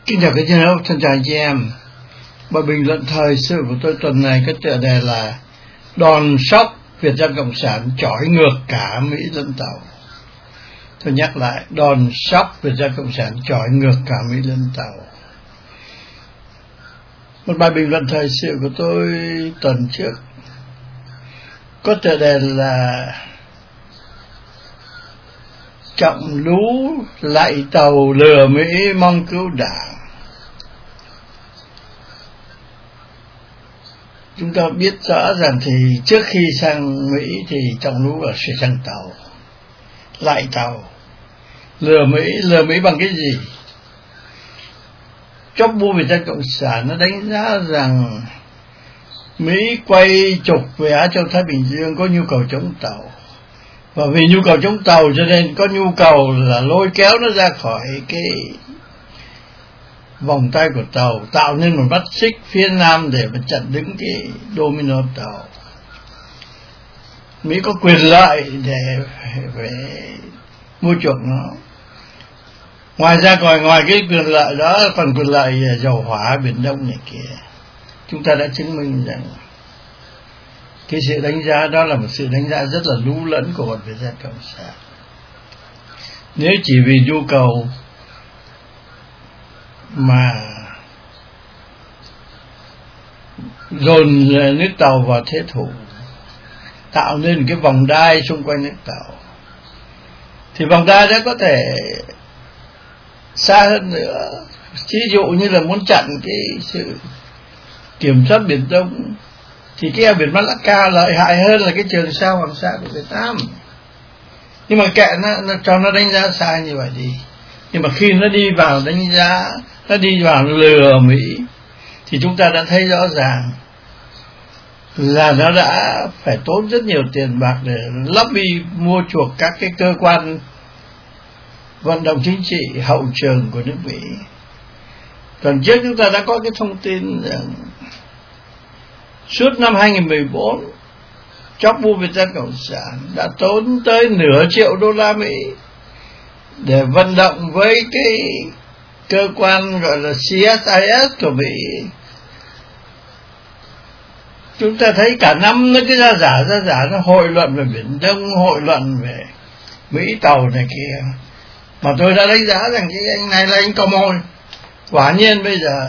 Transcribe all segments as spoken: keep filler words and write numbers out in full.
Kính chào các nhà thân chào chị em. Bài bình luận thời sự của tôi tuần này có tựa đề là đòn sốc Việt Dân Cộng sản chỏi ngược cả Mỹ lẫn Tàu. Tôi nhắc lại, đòn sốc Việt Dân Cộng sản chỏi ngược cả Mỹ lẫn Tàu. Một bài bình luận thời sự của tôi tuần trước có tựa đề là Trọng Lú lạy Tàu lừa Mỹ mong cứu Đảng. Chúng ta biết rõ rằng thì trước khi sang Mỹ thì Trọng Lú ở sẽ sang Tàu, lạy Tàu, lừa Mỹ. Lừa Mỹ bằng cái gì? Chóp bu Việt Dân Cộng sản nó đánh giá rằng Mỹ quay trục về Á Châu Thái Bình Dương có nhu cầu chống Tàu, và vì nhu cầu chống Tàu cho nên có nhu cầu là lôi kéo nó ra khỏi cái vòng tay của Tàu, tạo nên một mắt xích phía Nam để mà chặn đứng cái domino Tàu. Mỹ có quyền lợi để về mua chuộc nó. Ngoài ra còn ngoài cái quyền lợi đó còn quyền lợi dầu hỏa Biển Đông này kia. Chúng ta đã chứng minh rằng cái sự đánh giá đó là một sự đánh giá rất là lú lẫn của bọn Việt Dân Cộng sản. Nếu chỉ vì nhu cầu mà dồn nước Tàu vào thế thủ, tạo nên cái vòng đai xung quanh nước Tàu, thì vòng đai đó có thể xa hơn nữa. Ví dụ như là muốn chặn cái sự kiểm soát Biển Đông thì cái eo biển Malacca lợi hại hơn là cái Trường Sa Hoàng Sa của Việt Nam. Nhưng mà kệ nó, nó cho nó đánh giá sai như vậy đi. Nhưng mà khi nó đi vào đánh giá, nó đi vào lừa Mỹ, thì chúng ta đã thấy rõ ràng là nó đã phải tốn rất nhiều tiền bạc để lobby mua chuộc các cái cơ quan vận động chính trị hậu trường của nước Mỹ. Tuần trước chúng ta đã có cái thông tin rằng suốt năm hai nghìn mười bốn, chóp bu Việt Dân Cộng sản đã tốn tới nửa triệu đô la Mỹ để vận động với cái cơ quan gọi là xê ét i ét của Mỹ. Chúng ta thấy cả năm nó cứ ra giả ra giả, nó hội luận về Biển Đông, hội luận về Mỹ Tàu này kia. Mà tôi đã đánh giá rằng cái anh này là anh cò mồi. Quả nhiên bây giờ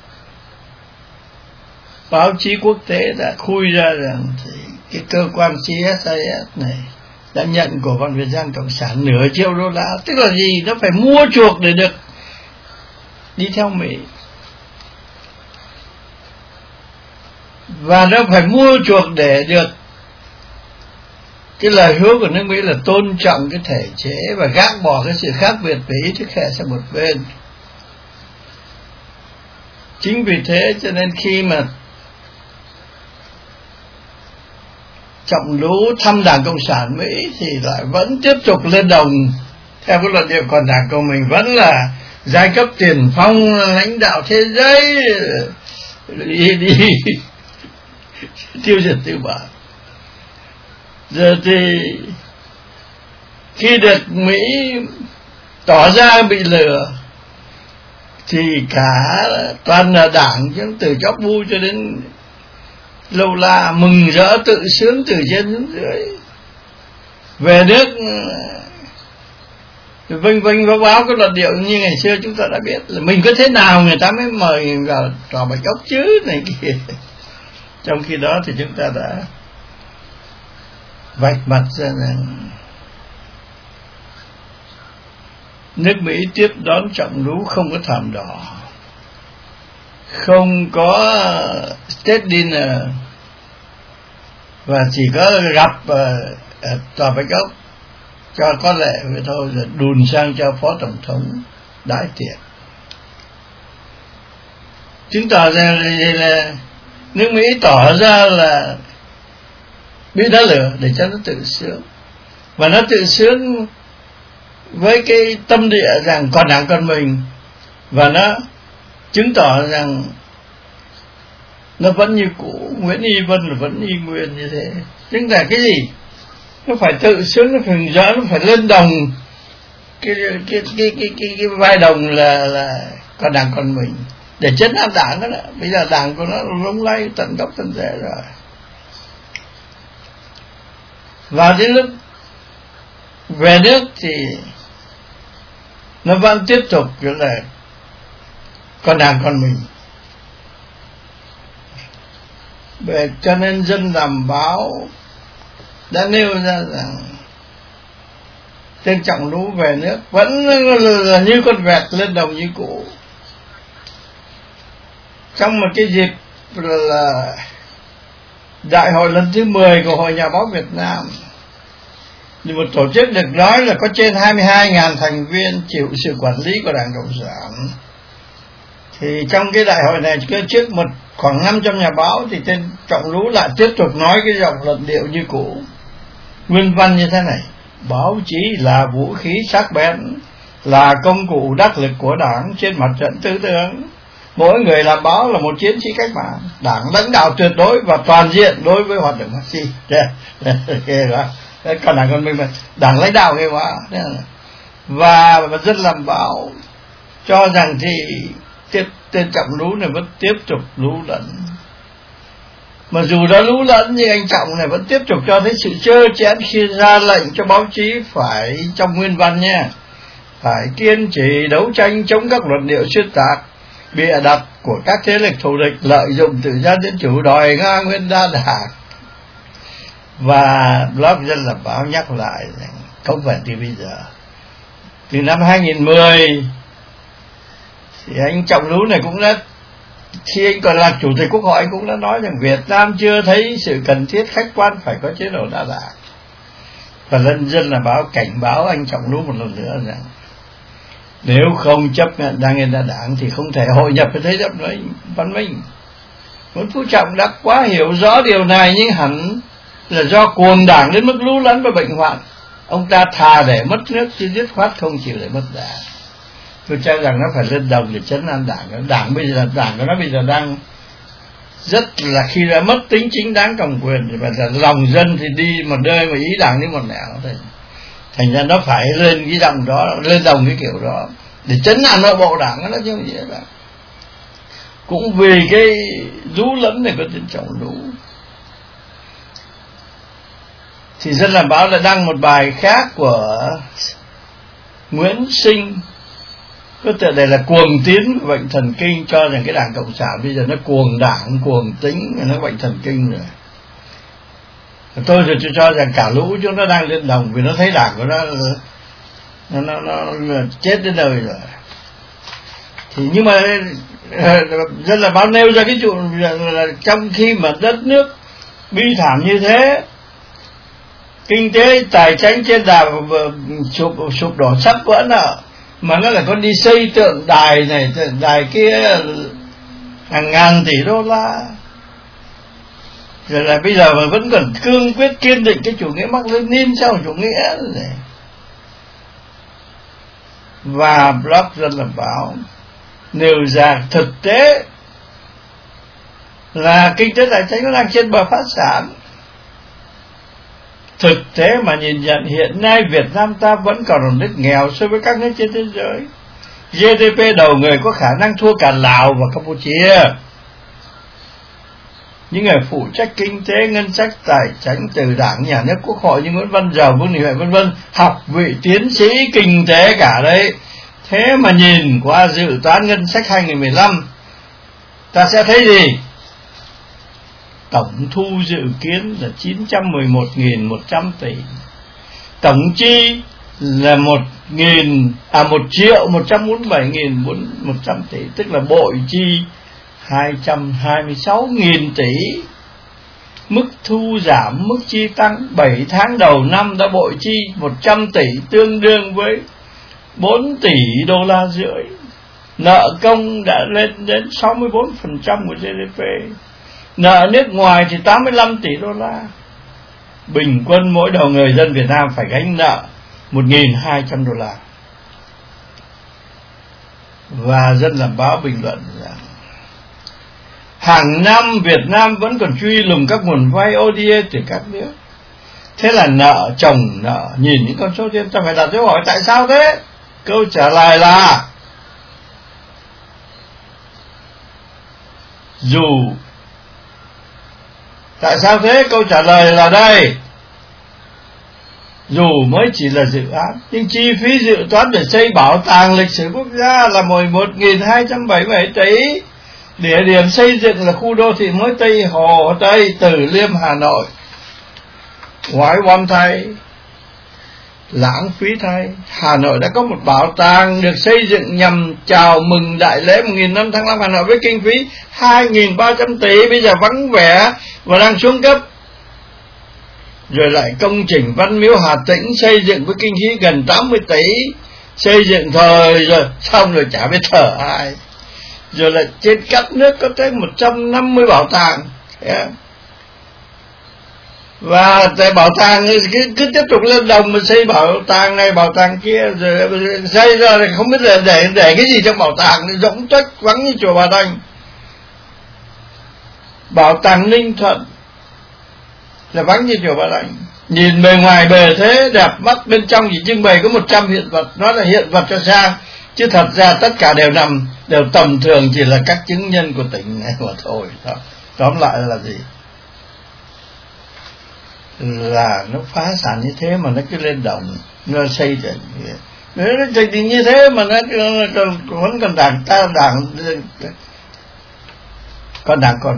báo chí quốc tế đã khui ra rằng thì cái cơ quan xê ét i ét này đã nhận của bọn Việt Dân Cộng sản nửa triệu đô la. Tức là gì? Nó phải mua chuộc để được đi theo Mỹ, và nó phải mua chuộc để được cái lời hứa của nước Mỹ là tôn trọng cái thể chế và gác bỏ cái sự khác biệt về ý thức hệ sang một bên. Chính vì thế cho nên khi mà Trọng Lú thăm Đảng Cộng sản Mỹ thì lại vẫn tiếp tục lên đồng theo cái luận điệu còn Đảng của mình vẫn là giai cấp tiền phong lãnh đạo thế giới, đi đi tiêu diệt tư bản. Giờ thì khi được Mỹ tỏ ra bị lừa thì cả toàn là Đảng, chứ từ chóp bu cho đến Lâu La mừng rỡ tự sướng từ trên xuống dưới. Về nước vinh vinh báo báo cái luận điệu như ngày xưa chúng ta đã biết là mình có thế nào người ta mới mời mình vào tòa Bạch Ốc chứ này kia. Trong khi đó thì chúng ta đã vạch mặt ra rằng nước Mỹ tiếp đón Trọng Lú không có thảm đỏ, không có state dinner, và chỉ có gặp ở tòa Bạch Ốc cho có lệ vậy thôi, rồi đùn sang cho phó tổng thống đãi tiệc. Chứng tỏ ra là nước Mỹ tỏ ra là bị đã lừa để cho nó tự sướng, và nó tự sướng với cái tâm địa rằng còn Đảng còn mình, và nó chứng tỏ rằng nó vẫn như cũ, Nguyễn Y Vân là vẫn y nguyên như thế. Chứng tỏ cái gì? Nó phải tự sướng, nó phải rỡ, nó phải lên đồng cái cái cái cái cái, cái vai đồng là là con đảng con mình để chấn áp đảng đó, đó. Bây giờ đảng của nó lung lay tận gốc tận rễ rồi. Và đến lúc về nước thì nó vẫn tiếp tục kiểu là con đảng con mình. Về cho nên dân làm báo đã nêu ra rằng tên Trọng Lũ về nước vẫn là như con vẹt lên đồng như cũ. Trong một cái dịp là đại hội lần thứ mười của Hội Nhà báo Việt Nam, thì một tổ chức được nói là có trên hai mươi hai nghìn thành viên chịu sự quản lý của Đảng Cộng sản. Thì trong cái đại hội này trước một khoảng năm trăm nhà báo thì tên Trọng Lũ lại tiếp tục nói cái giọng luận điệu như cũ, nguyên văn như thế này: báo chí là vũ khí sắc bén, là công cụ đắc lực của Đảng trên mặt trận tư tưởng. Mỗi người làm báo là một chiến sĩ cách mạng. Đảng lãnh đạo tuyệt đối và toàn diện đối với hoạt động Marxist. Ghê quá. Còn Đảng con mình mà Đảng lãnh đạo ghê quá. Và dân làm báo cho rằng thì tiếp tên Trọng Lũ này vẫn tiếp tục lú lẫn. Mà dù đã lú lẫn nhưng anh Trọng này vẫn tiếp tục cho thấy sự trơ chẽn khi ra lệnh cho báo chí phải, trong nguyên văn nha, phải kiên trì đấu tranh chống các luận điệu xuyên tạc, bịa đặt của các thế lực thù địch lợi dụng tự do dân chủ đòi Nga nguyên đa đảng. Và blog Dân Làm Báo nhắc lại rằng không phải từ bây giờ, từ năm hai nghìn mười thì anh Trọng Lũ này cũng đã, khi anh còn là chủ tịch Quốc hội, anh cũng đã nói rằng Việt Nam chưa thấy sự cần thiết khách quan phải có chế độ đa đảng. Và Dân Dân Làm Báo cảnh báo anh Trọng Lũ một lần nữa rằng nếu không chấp nhận đa nguyên đa đảng thì không thể hội nhập với thế chấp với văn minh. Nguyễn Phú Trọng đã quá hiểu rõ điều này, nhưng hẳn là do cuồng đảng đến mức lú lẫn và bệnh hoạn, ông ta thà để mất nước chứ dứt khoát không chịu để mất đảng. Tôi cho rằng nó phải lên đồng để chấn an đảng. Đảng bây giờ, đảng của nó bây giờ đang rất là, khi đã mất tính chính đáng cầm quyền thì phải là lòng dân thì đi một nơi mà ý đảng đi một nẻo thôi. Thành ra nó phải lên cái đồng đó, lên đồng cái kiểu đó để chấn an nội bộ đảng, nó chứ không dễ đâu. Cũng vì cái lú lẫn này có tên Trọng Lũ thì Dân Làm Báo đã đăng một bài khác của Nguyễn Sinh có tựa đề là cuồng tín của bệnh thần kinh, cho rằng cái Đảng Cộng sản bây giờ nó cuồng đảng, cuồng tính, nó bệnh thần kinh rồi. Tôi rồi tôi cho rằng cả lũ chúng nó đang lên đồng vì nó thấy đảng của nó nó, nó, nó, nó chết đến đời rồi. Thì nhưng mà Dân Làm Báo nêu ra cái chuyện là trong khi mà đất nước bi thảm như thế, kinh tế tài chính trên đà sụp sụp đổ sắp vỡ nợ, mà nó lại còn đi xây tượng đài này tượng đài kia hàng ngàn tỷ đô la, rồi là bây giờ mà vẫn còn cương quyết kiên định cái chủ nghĩa Mác Lênin sau chủ nghĩa này. Và blog Dân Làm Báo nêu ra thực tế là kinh tế tài chính nó đang trên bờ phá sản. Thực tế mà nhìn nhận hiện nay Việt Nam ta vẫn còn là nước nghèo so với các nước trên thế giới. giê đê pê đầu người có khả năng thua cả Lào và Campuchia. Những người phụ trách kinh tế, ngân sách, tài chính từ Đảng, Nhà nước, Quốc hội như Nguyễn Văn Giàu, Vương Đình Huệ vân vân học vị tiến sĩ kinh tế cả đấy. Thế mà nhìn qua dự toán ngân sách hai nghìn mười lăm, ta sẽ thấy gì? Tổng thu dự kiến là chín trăm mười một nghìn một trăm tỷ, tổng chi là một nghìn à một triệu một trăm bốn mươi bảy nghìn một trăm tỷ, tức là bội chi hai trăm hai mươi sáu nghìn tỷ. Mức thu giảm, mức chi tăng. Bảy tháng đầu năm đã bội chi một trăm tỷ, tương đương với bốn tỷ đô la rưỡi. Nợ công đã lên đến sáu mươi bốn phần trăm của giê đê pê. Nợ nước ngoài thì tám mươi lăm tỷ đô la. Bình quân mỗi đầu người dân Việt Nam phải gánh nợ một nghìn hai trăm đô la. Và Dân Làm Báo bình luận rằng hàng năm Việt Nam vẫn còn truy lùng các nguồn vay ô đê a từ các nước. Thế là nợ chồng nợ, nhìn những con số trên ta phải đặt dấu hỏi tại sao thế? Câu trả lời là dù. Tại sao thế? Câu trả lời là đây: dù mới chỉ là dự án, nhưng chi phí dự toán để xây bảo tàng lịch sử quốc gia là mười một nghìn hai trăm bảy mươi bảy tỷ. Địa điểm xây dựng là khu đô thị mới Tây Hồ Tây, Từ Liêm, Hà Nội. Ngoái oan thay, lãng phí thay, Hà Nội đã có một bảo tàng được xây dựng nhằm chào mừng đại lễ một nghìn năm tháng năm Hà Nội với kinh phí hai nghìn ba trăm tỷ, bây giờ vắng vẻ và đang xuống cấp. Rồi lại công trình Văn Miếu Hà Tĩnh xây dựng với kinh phí gần tám mươi tỷ, xây dựng thời rồi xong rồi chả biết thở ai. Rồi lại trên các nước có tới một trăm năm mươi bảo tàng, yeah. Và tại bảo tàng cứ, cứ tiếp tục lên đồng mà xây bảo tàng này bảo tàng kia, rồi xây ra thì không biết là để để cái gì trong bảo tàng, rỗng tuếch vắng như chùa Bà Đanh. Bảo tàng Ninh Thuận là vắng như chùa Bà Đanh, nhìn bề ngoài bề thế đẹp mắt, bên trong chỉ trưng bày có một trăm hiện vật, nó là hiện vật cho sang, chứ thật ra tất cả đều nằm đều tầm thường, chỉ là các chứng nhân của tỉnh này mà thôi. Tóm lại là gì? Là nó phá sản như thế mà nó cứ lên đồng, nó xây dựng nó xây dựng như thế mà nó vẫn còn đảng ta đảng còn đảng còn.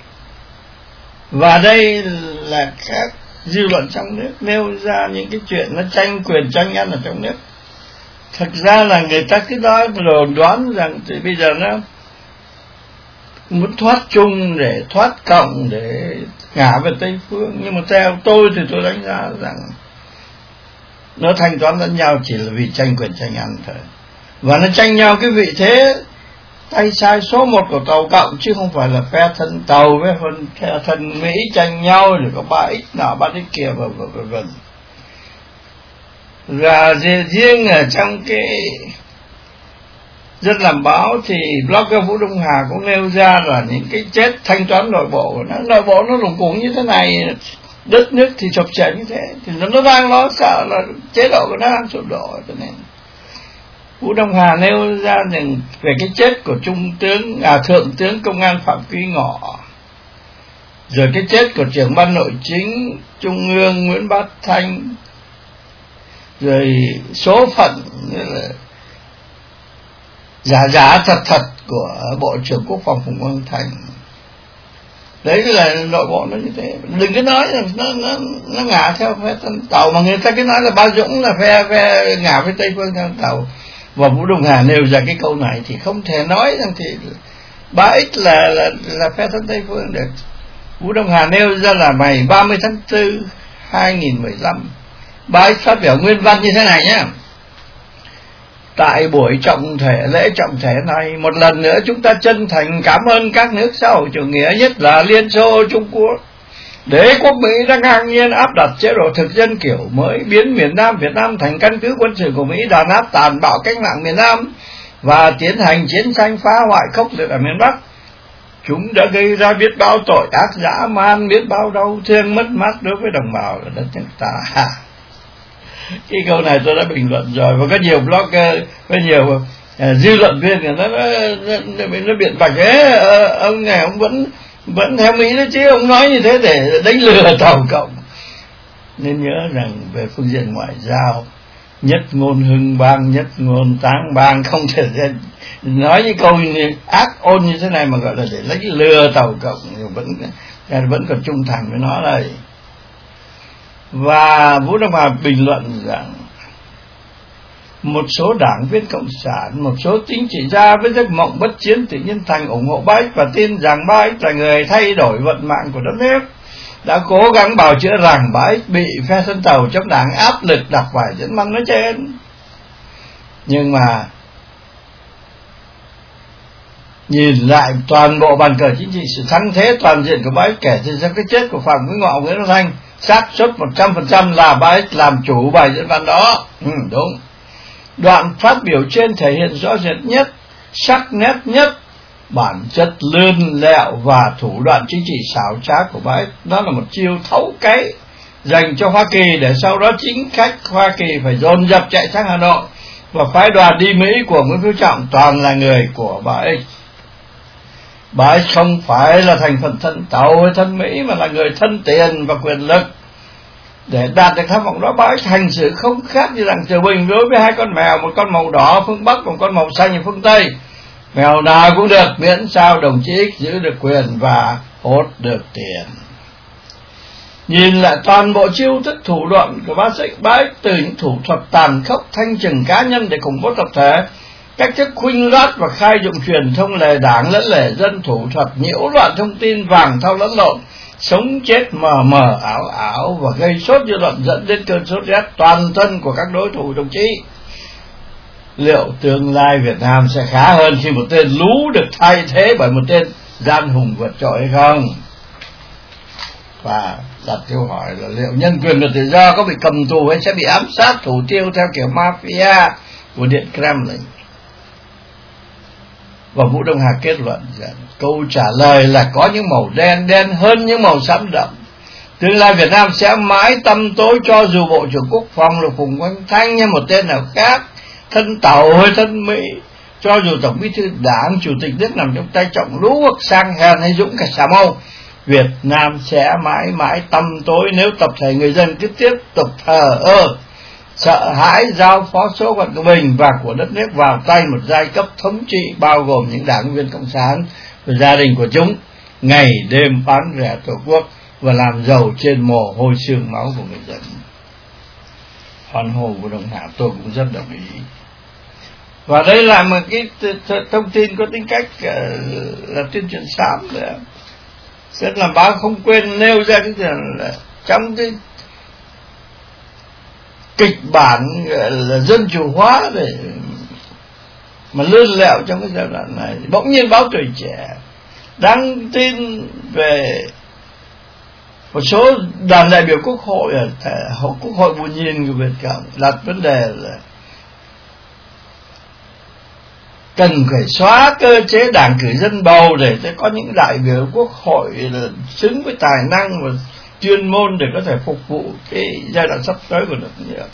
Và đây là các dư luận trong nước nêu ra những cái chuyện nó tranh quyền tranh ăn ở trong nước. Thật ra là người ta cứ nói đồn đoán rằng thì bây giờ nó muốn thoát chung để thoát cộng để ngả về Tây Phương, nhưng mà theo tôi thì tôi đánh giá rằng nó thanh toán lẫn nhau chỉ là vì tranh quyền tranh ăn thôi. Và nó tranh nhau cái vị thế tay sai số một của tàu cộng, chứ không phải là phe thân tàu với phe thân Mỹ tranh nhau rồi có ba x nào ba x kia và vân vân. Và riêng ở trong cái Dân Làm Báo thì blogger Vũ Đông Hà cũng nêu ra là những cái chết thanh toán nội bộ của nó, nội bộ nó lủng củng như thế này, đất nước thì sụp sệ như thế, thì nó đang lo sợ là chế độ của nó đang sụp đổ. Cho nên Vũ Đông Hà nêu ra rằng về cái chết của trung tướng à thượng tướng công an Phạm Quý Ngọ, rồi cái chết của trưởng ban nội chính Trung ương Nguyễn Bá Thanh, rồi số phận giả giả thật thật của Bộ trưởng Quốc phòng Phùng Quang Thành. Đấy là nội bộ nó như thế. Đừng có nói là nó nó nó ngả theo phe thân tàu, mà người ta cứ nói là Ba Dũng là phe phe ngả với Tây Phương theo tàu. Và Vũ Đông Hà nêu ra cái câu này thì không thể nói rằng thì ba x là là là phe thân Tây Phương được. Vũ Đông Hà nêu ra là ngày ba mươi tháng tư hai nghìn mười lăm, ba x phát biểu nguyên văn như thế này nhé: tại buổi trọng thể lễ trọng thể này, một lần nữa chúng ta chân thành cảm ơn các nước xã hội chủ nghĩa, nhất là Liên Xô, Trung Quốc, đế quốc Mỹ đã ngang nhiên áp đặt chế độ thực dân kiểu mới, biến miền Nam Việt Nam thành căn cứ quân sự của Mỹ, đàn áp tàn bạo cách mạng miền Nam và tiến hành chiến tranh phá hoại khốc liệt ở miền Bắc. Chúng đã gây ra biết bao tội ác dã man, biết bao đau thương mất mát đối với đồng bào ở đất nước ta. Cái câu này tôi đã bình luận rồi, và có nhiều blogger, có nhiều uh, dư luận viên người nó nó, nó, nó biện bạch ấy, uh, ông này ông vẫn vẫn theo Mỹ đó chứ, ông nói như thế để đánh lừa tàu cộng. Nên nhớ rằng về phương diện ngoại giao, nhất ngôn hưng bang, nhất ngôn táng bang, không thể nói những câu ác ôn như thế này mà gọi là để lấy lừa tàu cộng, vẫn vẫn còn trung thành với nó đây. Và Vũ Đông Hà bình luận rằng một số đảng viên cộng sản, một số chính trị gia với giấc mộng bất chiến tự nhiên thành ủng hộ ba x và tin rằng ba x là người thay đổi vận mạng của đất nước, đã cố gắng bào chữa rằng ba x bị phe thân tàu trong đảng áp lực đặt phải dẫn văn nói trên. Nhưng mà nhìn lại toàn bộ bàn cờ chính trị, sự thắng thế toàn diện của ba x kể từ cái chết của Phạm Quý Ngọ, Nguyễn Bá Thanh, xác suất một trăm phần trăm là ba x làm chủ bài diễn văn đó. Ừ, đúng. Đoạn phát biểu trên thể hiện rõ rệt nhất, sắc nét nhất bản chất lươn lẹo và thủ đoạn chính trị xảo trá của ba x. Đó là một chiêu thấu cái dành cho Hoa Kỳ, để sau đó chính khách Hoa Kỳ phải dồn dập chạy sang Hà Nội và phái đoàn đi Mỹ của Nguyễn Phú Trọng toàn là người của bà X. Bà X không phải là thành phần thân Tàu hay thân Mỹ, mà là người thân tiền và quyền lực. Để đạt được tham vọng đó, bà X hành xử không khác như Đặng Tiểu Bình đối với hai con mèo, một con màu đỏ phương Bắc, một con màu xanh ở phương Tây. Mèo nào cũng được, miễn sao đồng chí X giữ được quyền và hốt được tiền. Nhìn lại toàn bộ chiêu thức thủ đoạn của bác sĩ bá X, từ những thủ thuật tàn khốc thanh trừng cá nhân để khủng bố tập thể, cách thức khuynh loát và khai dụng truyền thông lề đảng lẫn lề dân, thủ thuật nhiễu loạn thông tin vàng thau lẫn lộn, sống chết mờ mờ ảo ảo và gây sốt dư luận, dẫn đến cơn sốt rét toàn thân của các đối thủ đồng chí. Liệu tương lai Việt Nam sẽ khá hơn khi một tên lú được thay thế bởi một tên gian hùng vượt trội hay không? Và đặt câu hỏi là liệu nhân quyền và tự do có bị cầm tù hay sẽ bị ám sát thủ tiêu theo kiểu mafia của Điện Kremlin? Và Vũ Đông Hà kết luận rằng câu trả lời là có những màu đen đen hơn những màu xám đậm. Tương lai Việt Nam sẽ mãi tăm tối cho dù Bộ trưởng Quốc phòng là Phùng Quang Thanh hay một tên nào khác, thân Tàu hay thân Mỹ, cho dù Tổng Bí thư Đảng, Chủ tịch nước nằm trong tay Trọng Lũ hoặc Sang Hèn hay Dũng cả Xà Mâu, Việt Nam sẽ mãi mãi tăm tối nếu tập thể người dân cứ tiếp tục thờ ơ, sợ hãi giao phó số phận của mình và của đất nước vào tay một giai cấp thống trị bao gồm những đảng viên cộng sản và gia đình của chúng, ngày đêm bán rẻ Tổ quốc và làm giàu trên mồ hôi xương máu của người dân. Hoan hô của Đồng Hạ tôi cũng rất đồng ý. Và đây là một cái thông tin có tính cách là tuyên truyền xám nữa. Sẽ làm báo không quên nêu ra cái là trong cái kịch bản là dân chủ hóa để mà lươn lẹo trong cái giai đoạn này, bỗng nhiên báo Tuổi Trẻ đăng tin về một số đoàn đại biểu Quốc hội ở Quốc hội Bù Nhìn của Việt Cộng đặt vấn đề là cần phải xóa cơ chế đảng cử dân bầu để có những đại biểu Quốc hội là xứng với tài năng và chuyên môn để có thể phục vụ cái giai đoạn sắp tới của đất nước.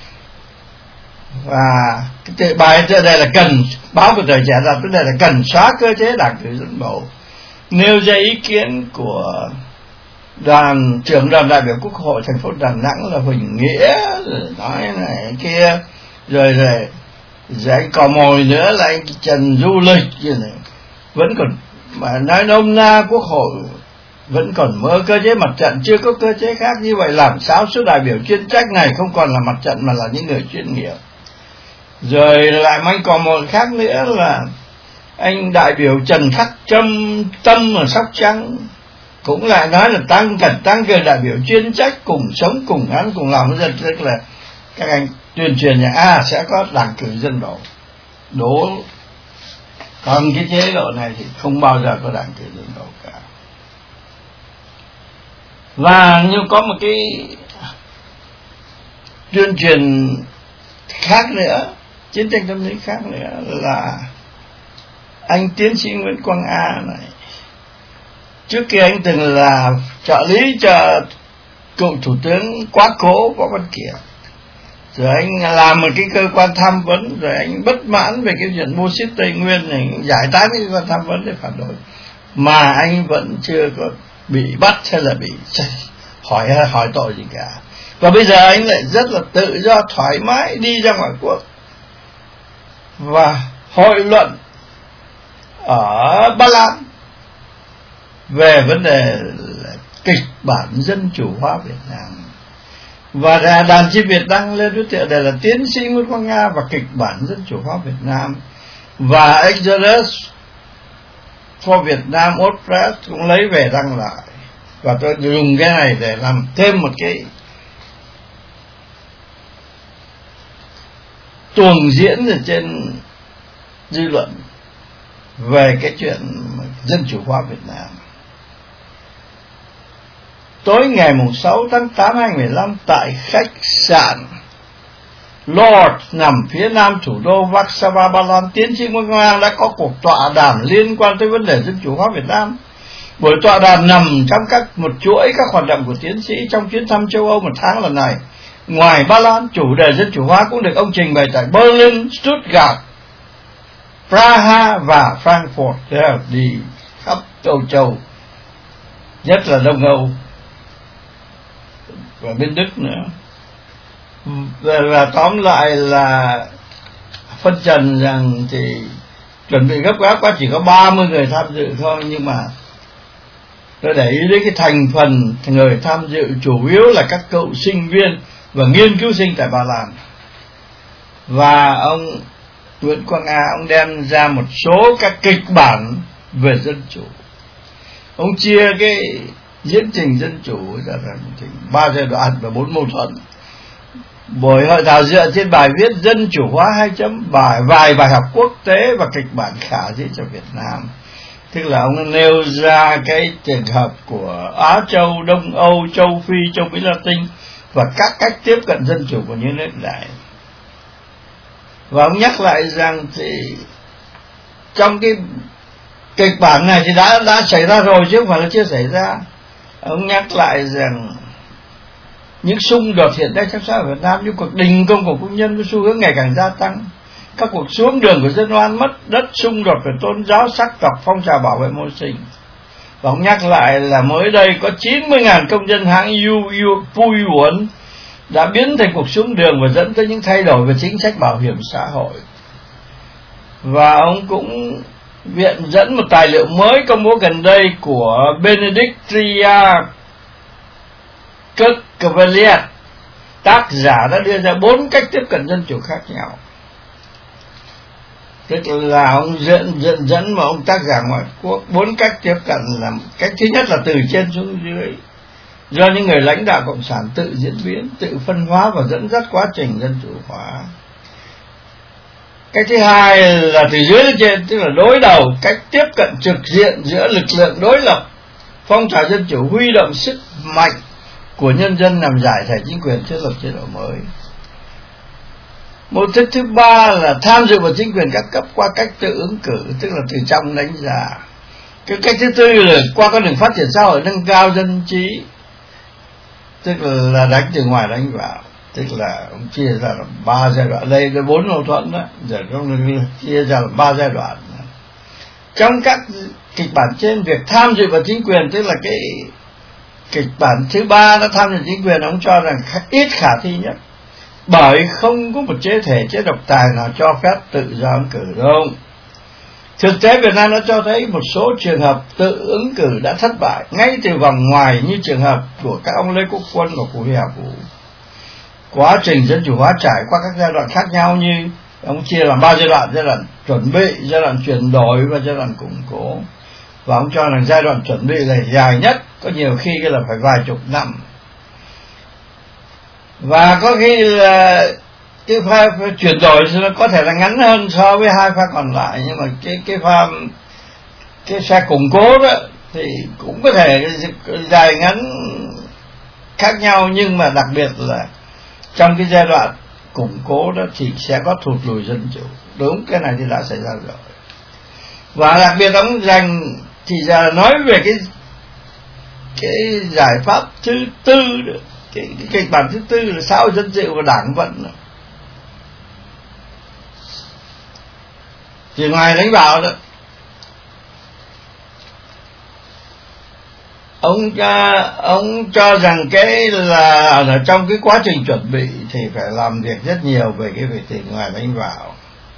Và cái bài trên đây là cần, báo của Tuổi Trẻ đặt vấn đề là cần xóa cơ chế đảng cử dân bầu, nêu ra ý kiến của đoàn trưởng đoàn đại biểu Quốc hội thành phố Đà Nẵng là Huỳnh Nghĩa, rồi nói này kia, rồi rồi rồi anh cò mồi nữa là anh Trần Du Lịch như này, vẫn còn mà nói nôm na Quốc hội vẫn còn mơ cơ chế mặt trận, chưa có cơ chế khác. Như vậy làm sao số đại biểu chuyên trách này không còn là mặt trận mà là những người chuyên nghiệp. Rồi lại anh còn một khác nữa là anh đại biểu Trần Khắc Trâm Tâm ở Sóc Trăng cũng lại nói là tăng cần tăng cường đại biểu chuyên trách cùng sống cùng ăn cùng làm dân, tức là các anh tuyên truyền là à sẽ có đảng cử dân bầu đố, còn cái chế độ này thì không bao giờ có đảng cử dân bầu cả. Và nhưng có một cái tuyên truyền khác nữa, chiến tranh tâm lý khác nữa là anh tiến sĩ Nguyễn Quang A này, trước kia anh từng là trợ lý cho cựu thủ tướng quá cố Võ Văn Kiệt, rồi anh làm một cái cơ quan tham vấn, rồi anh bất mãn về cái chuyện mua ship Tây Nguyên này, giải tán cái cơ quan tham vấn để phản đối, mà anh vẫn chưa có bị bắt hay là bị hỏi hỏi tội gì cả. Và bây giờ anh lại rất là tự do thoải mái đi ra ngoài quốc và hội luận ở Ba Lan về vấn đề kịch bản dân chủ hóa Việt Nam. Và đàn chim Việt đăng lên đối tượng đây là tiến sĩ Nguyễn Quang Nga và kịch bản dân chủ hóa Việt Nam. Và Exodus for Việt Nam WordPress cũng lấy về đăng lại. Và tôi dùng cái này để làm thêm một cái tuồng diễn ở trên dư luận về cái chuyện dân chủ hóa Việt Nam. Tối ngày sáu tháng tám năm hai nghìn không trăm mười lăm tại khách sạn Lord nằm phía nam thủ đô Warsaw, Ba Lan, tiến sĩ Nguyễn Quang Nga đã có cuộc tọa đàm liên quan tới vấn đề dân chủ hóa Việt Nam. Buổi tọa đàm nằm trong các một chuỗi các hoạt động của tiến sĩ trong chuyến thăm châu Âu một tháng lần này. ngoài Ba Lan, chủ đề dân chủ hóa cũng được ông trình bày tại Berlin, Stuttgart, Praha và Frankfurt, đi khắp Âu Châu, nhất là Đông Âu và bên Đức nữa. Và, và tóm lại là phân trần rằng thì chuẩn bị gấp gáp quá, chỉ có ba mươi người tham dự thôi, nhưng mà tôi để ý đến cái thành phần người tham dự chủ yếu là các cựu sinh viên và nghiên cứu sinh tại Ba Lan. Và ông Nguyễn Quang A, ông đem ra một số các kịch bản về dân chủ. Ông chia cái diễn trình dân chủ ra thành ba giai đoạn và bốn mâu thuẫn. Buổi hội thảo dựa trên bài viết dân chủ hóa hai chấm bài vài bài học quốc tế và kịch bản khả dĩ cho Việt Nam. Tức là ông nêu ra cái trường hợp của Á Châu, Đông Âu, Châu Phi, Châu Mỹ Latin và các cách tiếp cận dân chủ của những nước này. Và ông nhắc lại rằng thì trong cái kịch bản này thì đã đã xảy ra rồi chứ không phải là chưa xảy ra. Ông nhắc lại rằng những xung đột hiện nay trong xã hội Việt Nam như cuộc đình công của công nhân với xu hướng ngày càng gia tăng, các cuộc xuống đường của dân oan, mất đất, xung đột về tôn giáo, sắc tộc, phong trào bảo vệ môi trường. Và ông nhắc lại là mới đây có chín mươi nghìn công nhân hãng Pui Uốn đã biến thành cuộc xuống đường và dẫn tới những thay đổi về chính sách bảo hiểm xã hội. Và ông cũng viện dẫn một tài liệu mới công bố gần đây của Benedictia Cavalier, tác giả đã đưa ra bốn cách tiếp cận dân chủ khác nhau. Tức là ông dẫn dẫn dẫn mà ông tác giả ngoại quốc bốn cách tiếp cận là cách thứ nhất là từ trên xuống dưới, do những người lãnh đạo cộng sản tự diễn biến, tự phân hóa và dẫn dắt quá trình dân chủ hóa. Cách thứ hai là từ dưới lên trên, tức là đối đầu, cách tiếp cận trực diện giữa lực lượng đối lập, phong trào dân chủ huy động sức mạnh của nhân dân làm giải thể chính quyền, thiết lập chế độ mới. Một cách thứ ba là tham dự vào chính quyền các cấp qua cách tự ứng cử, tức là từ trong đánh giá. Cái cách thứ tư là qua con đường phát triển xã hội, nâng cao dân trí, tức là đánh từ ngoài đánh vào, tức là ông chia ra là ba giai đoạn. Đây là bốn mâu thuẫn đó, giờ ông chia ra là ba giai đoạn. Trong các kịch bản trên, việc tham dự vào chính quyền, tức là cái kịch bản thứ ba nó tham dự chính quyền, ông cho rằng ít khả thi nhất, bởi không có một chế thể chế độc tài nào cho phép tự do ứng cử đâu. Thực tế Việt Nam đã cho thấy một số trường hợp tự ứng cử đã thất bại ngay từ vòng ngoài, như trường hợp của các ông Lê Quốc Quân và cụ Hà Vũ. Quá trình dân chủ hóa trải qua các giai đoạn khác nhau, như ông chia làm ba giai đoạn: giai đoạn chuẩn bị, giai đoạn chuyển đổi và giai đoạn củng cố. Và ông cho rằng giai đoạn chuẩn bị là dài nhất, có nhiều khi là phải vài chục năm, và có khi là cái pha chuyển đổi có thể là ngắn hơn so với hai pha còn lại, nhưng mà cái cái pha cái pha củng cố đó thì cũng có thể dài ngắn khác nhau, nhưng mà đặc biệt là trong cái giai đoạn củng cố đó thì sẽ có thụt lùi dân chủ. Đúng, cái này thì đã xảy ra rồi. Và đặc biệt ông dành thì giờ nói về cái cái giải pháp thứ tư nữa, cái, cái kịch bản thứ tư là xã hội dân sự và đảng vận nữa. Thì ngoài đánh vào đó, ông ông cho rằng cái là ở trong cái quá trình chuẩn bị thì phải làm việc rất nhiều về cái việc từ ngoài đánh vào.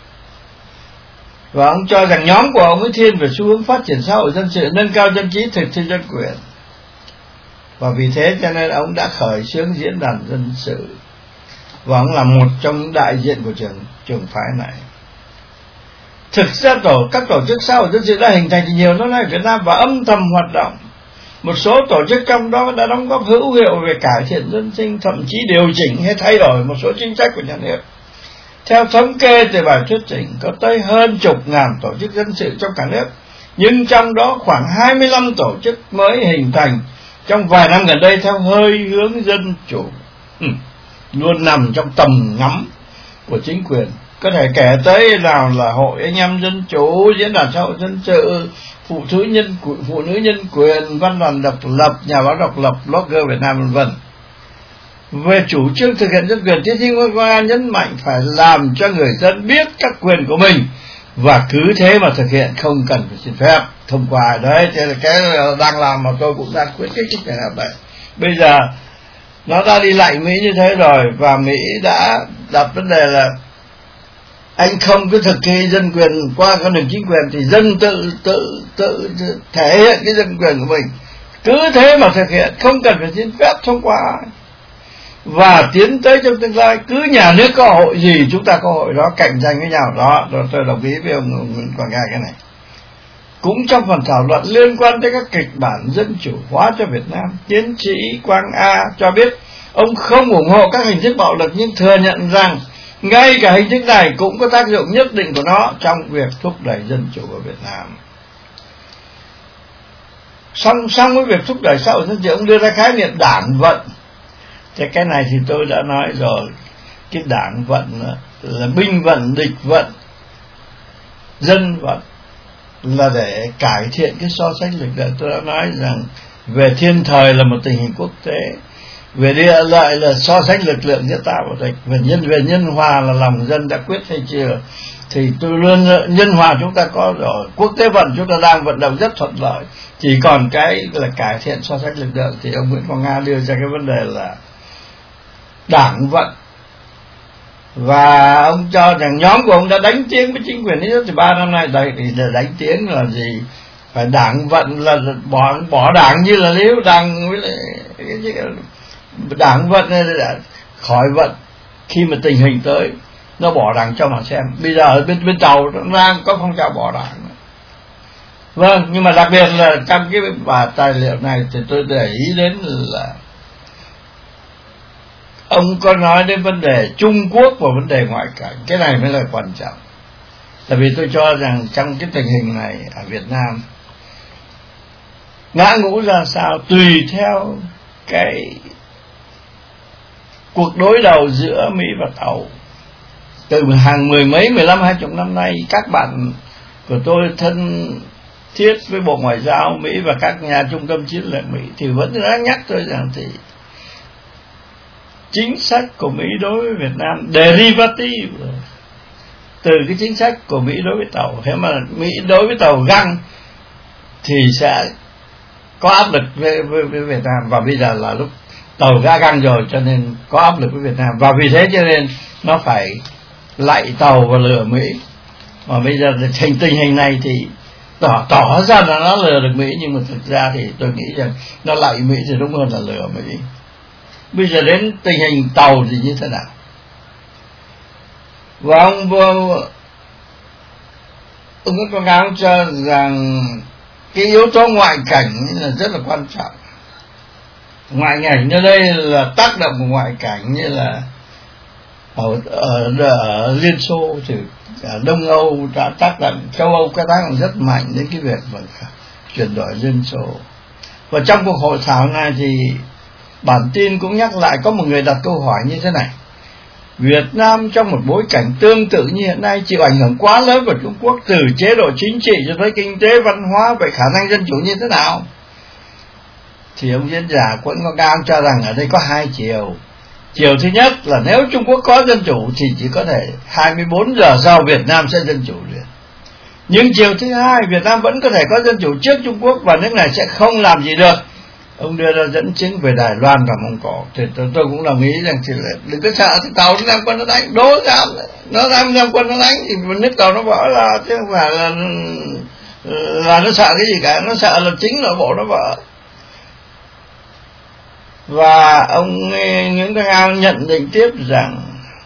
Và ông cho rằng nhóm của ông ấy thiên về xu hướng phát triển xã hội dân sự, nâng cao dân trí, thực thi dân quyền. Và vì thế cho nên ông đã khởi xướng diễn đàn dân sự, và ông là một trong những đại diện của trường trường phái này. Thực ra tổ các tổ chức xã hội dân sự đã hình thành từ nhiều năm nay ở Việt Nam và âm thầm hoạt động. Một số tổ chức trong đó đã đóng góp hữu hiệu về cải thiện dân sinh, thậm chí điều chỉnh hay thay đổi một số chính sách của nhà nước. Theo thống kê từ bài thuyết trình, có tới hơn chục ngàn tổ chức dân sự trong cả nước, nhưng trong đó khoảng hai mươi lăm tổ chức mới hình thành trong vài năm gần đây theo hơi hướng dân chủ, ừ, luôn nằm trong tầm ngắm của chính quyền. Có thể kể tới nào là Hội Anh em Dân Chủ, Diễn đàn Xã hội Dân Sự, Phụ nữ nhân Phụ nữ nhân quyền, Văn đoàn độc lập, Nhà báo độc lập, blogger Việt Nam, vân vân. về chủ trương thực hiện dân quyền, tiến sĩ Nguyễn Quang Nga nhấn mạnh phải làm cho người dân biết các quyền của mình và cứ thế mà thực hiện, không cần phải xin phép thông qua. Đấy, thế là cái đang làm mà tôi cũng đang khuyến khích cái trường hợp này. Bây giờ nó đã đi lạy Mỹ như thế rồi, và Mỹ đã đặt vấn đề là anh không cứ thực thi dân quyền qua con đường chính quyền thì dân tự tự tự, tự thể hiện cái dân quyền của mình, cứ thế mà thực hiện, không cần phải xin phép thông qua. Và tiến tới trong tương lai, cứ nhà nước có hội gì chúng ta có hội đó, cạnh tranh với nhau đó. Rồi tôi đồng ý với ông Nguyễn Quang Nga cái này. Cũng trong phần thảo luận liên quan tới các kịch bản dân chủ hóa cho Việt Nam, tiến sĩ Quang A cho biết ông không ủng hộ các hình thức bạo lực, nhưng thừa nhận rằng ngay cả hình thức này cũng có tác dụng nhất định của nó trong việc thúc đẩy dân chủ ở Việt Nam. Song song với việc thúc đẩy xã hội dân chủ, ông đưa ra khái niệm đảng vận. Thế cái này thì tôi đã nói rồi, cái đảng vận là binh vận, địch vận, dân vận, là để cải thiện cái so sánh lực lượng. Tôi đã nói rằng về thiên thời là một tình hình quốc tế, về địa lợi là so sánh lực lượng giữa ta và địch, về nhân về nhân hòa là lòng dân đã quyết hay chưa. Thì tôi luôn nhân hòa chúng ta có rồi, quốc tế vận chúng ta đang vận động rất thuận lợi, chỉ còn cái là cải thiện so sánh lực lượng. Thì ông Nguyễn Quang Nga đưa ra cái vấn đề là đảng vận, và ông cho rằng nhóm của ông đã đánh tiếng với chính quyền ít từ ba năm nay. Đây thì đánh tiếng là gì? Phải đảng vận là bỏ bỏ đảng như là nếu đảng với lại đảng vận này là khỏi vận khi mà tình hình tới nó bỏ đảng cho mà xem. Bây giờ ở bên bên tàu nó đang có phong trào bỏ đảng. Vâng, nhưng mà đặc biệt là trong cái bài tài liệu này thì tôi để ý đến là ông có nói đến vấn đề Trung Quốc và vấn đề ngoại cảnh. Cái này mới là quan trọng. Tại vì tôi cho rằng trong cái tình hình này ở Việt Nam ngã ngũ ra sao tùy theo cái cuộc đối đầu giữa Mỹ và Tàu. Từ hàng mười mấy, mười lăm, hai chục năm nay, các bạn của tôi thân thiết với Bộ Ngoại giao Mỹ và các nhà trung tâm chiến lược Mỹ thì vẫn đã nhắc tôi rằng thì chính sách của Mỹ đối với Việt Nam derivative từ cái chính sách của Mỹ đối với Tàu. Thế mà Mỹ đối với Tàu găng thì sẽ có áp lực với, với, với Việt Nam, và bây giờ là lúc Tàu ga găng rồi cho nên có áp lực với Việt Nam, và vì thế cho nên nó phải lạy Tàu và lừa Mỹ. Mà bây giờ thành tình hình này thì tỏ tỏ ra là nó lừa được Mỹ, nhưng mà thực ra thì tôi nghĩ rằng nó lạy Mỹ thì đúng hơn là lừa Mỹ. Bây giờ đến tình hình Tàu thì như thế nào? Và ông ông có cáo cho rằng cái yếu tố ngoại cảnh là rất là quan trọng. Ngoại cảnh ở đây là tác động của ngoại cảnh, như là ở, ở, ở Liên Xô thì ở Đông Âu đã tác động, châu Âu cái tác động rất mạnh đến cái việc mà chuyển đổi Liên Xô. Và trong cuộc hội thảo này thì bản tin cũng nhắc lại, có một người đặt câu hỏi như thế này: Việt Nam trong một bối cảnh tương tự như hiện nay chịu ảnh hưởng quá lớn của Trung Quốc từ chế độ chính trị cho tới kinh tế văn hóa, vậy khả năng dân chủ như thế nào? Thì ông diễn giả Quận Ngọc Cao cho rằng ở đây có hai chiều. Chiều thứ nhất là nếu Trung Quốc có dân chủ thì chỉ có thể hai mươi bốn giờ sau Việt Nam sẽ dân chủ liền. Nhưng chiều thứ hai, Việt Nam vẫn có thể có dân chủ trước Trung Quốc và nước này sẽ không làm gì được. Ông đưa ra dẫn chứng về Đài Loan và Mông Cổ. Thì tôi, tôi cũng đồng ý rằng thì đừng có sợ thì Tàu nó đem quân nó đánh, đố ra nó đem đem quân nó đánh thì nước Tàu nó vỡ là, chứ không phải là là nó sợ cái gì cả, nó sợ là chính nội bộ nó vỡ. Và ông Nguyễn Quang Ao nhận định tiếp rằng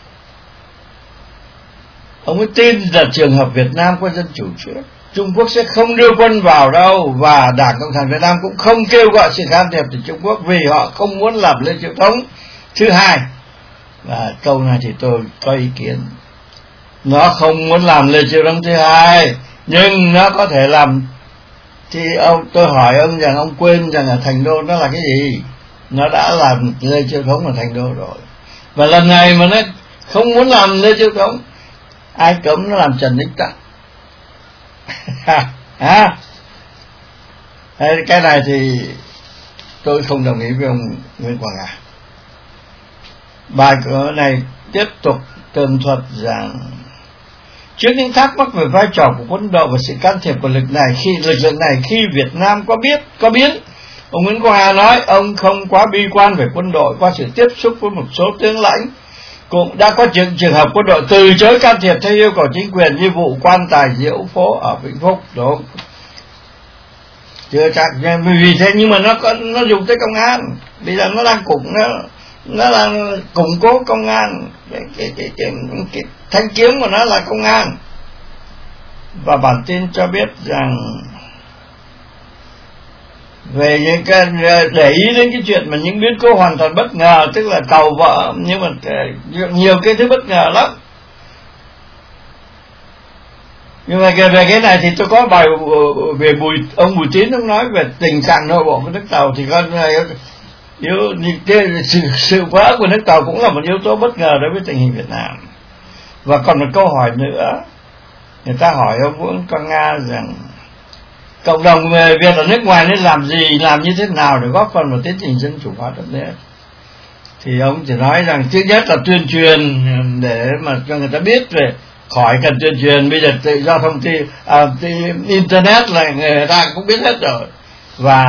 ông ấy tin là trường hợp Việt Nam có dân chủ trước, Trung Quốc sẽ không đưa quân vào đâu, và Đảng Cộng sản Việt Nam cũng không kêu gọi sự can thiệp từ Trung Quốc vì họ không muốn làm lên chiếu thống thứ hai. Và câu này thì tôi có ý kiến, nó không muốn làm lên chiếu thống thứ hai nhưng nó có thể làm. Thì ông tôi hỏi ông rằng ông quên rằng ở Thành Đô nó là cái gì? Nó đã làm lên chiếu thống ở Thành Đô rồi, và lần này mà nó không muốn làm lên chiếu thống, ai cấm nó làm Trần Ninh Tặng? À, cái này thì tôi không đồng ý với ông Nguyễn Quang Nga. Bài của này tiếp tục tường thuật rằng trước những thắc mắc về vai trò của quân đội và sự can thiệp của lực này khi lực lượng này khi Việt Nam có biết có biến, ông Nguyễn Quang Hà nói ông không quá bi quan về quân đội qua sự tiếp xúc với một số tướng lãnh. Cũng đã có trường, trường hợp quân đội từ chối can thiệp theo yêu cầu chính quyền như vụ quan tài diễu phố ở Vĩnh Phúc, đúng chưa chắc vì thế, nhưng mà nó có nó dùng tới công an. Bây giờ nó đang củng nó nó đang củng cố công an, cái, cái, cái, cái, cái thanh kiếm của nó là công an. Và bản tin cho biết rằng về những cái để ý đến cái chuyện mà những biến cố hoàn toàn bất ngờ, tức là tàu vỡ, nhưng mà nhiều cái thứ bất ngờ lắm. Nhưng mà về cái này thì tôi có bài về Bùi ông Bùi Tín, ông nói về tình trạng nội bộ của nước Tàu thì con này yếu sự sự vỡ của nước Tàu cũng là một yếu tố bất ngờ đối với tình hình Việt Nam. Và còn một câu hỏi nữa, người ta hỏi ông Nguyễn Quang Nga rằng cộng đồng người Việt ở nước ngoài nên làm gì, làm như thế nào để góp phần vào tiến trình dân chủ hóa đất nước. Thì ông chỉ nói rằng thứ nhất là tuyên truyền để mà cho người ta biết về, khỏi cần tuyên truyền, bây giờ tự do thông tin, à, internet là người ta cũng biết hết rồi, và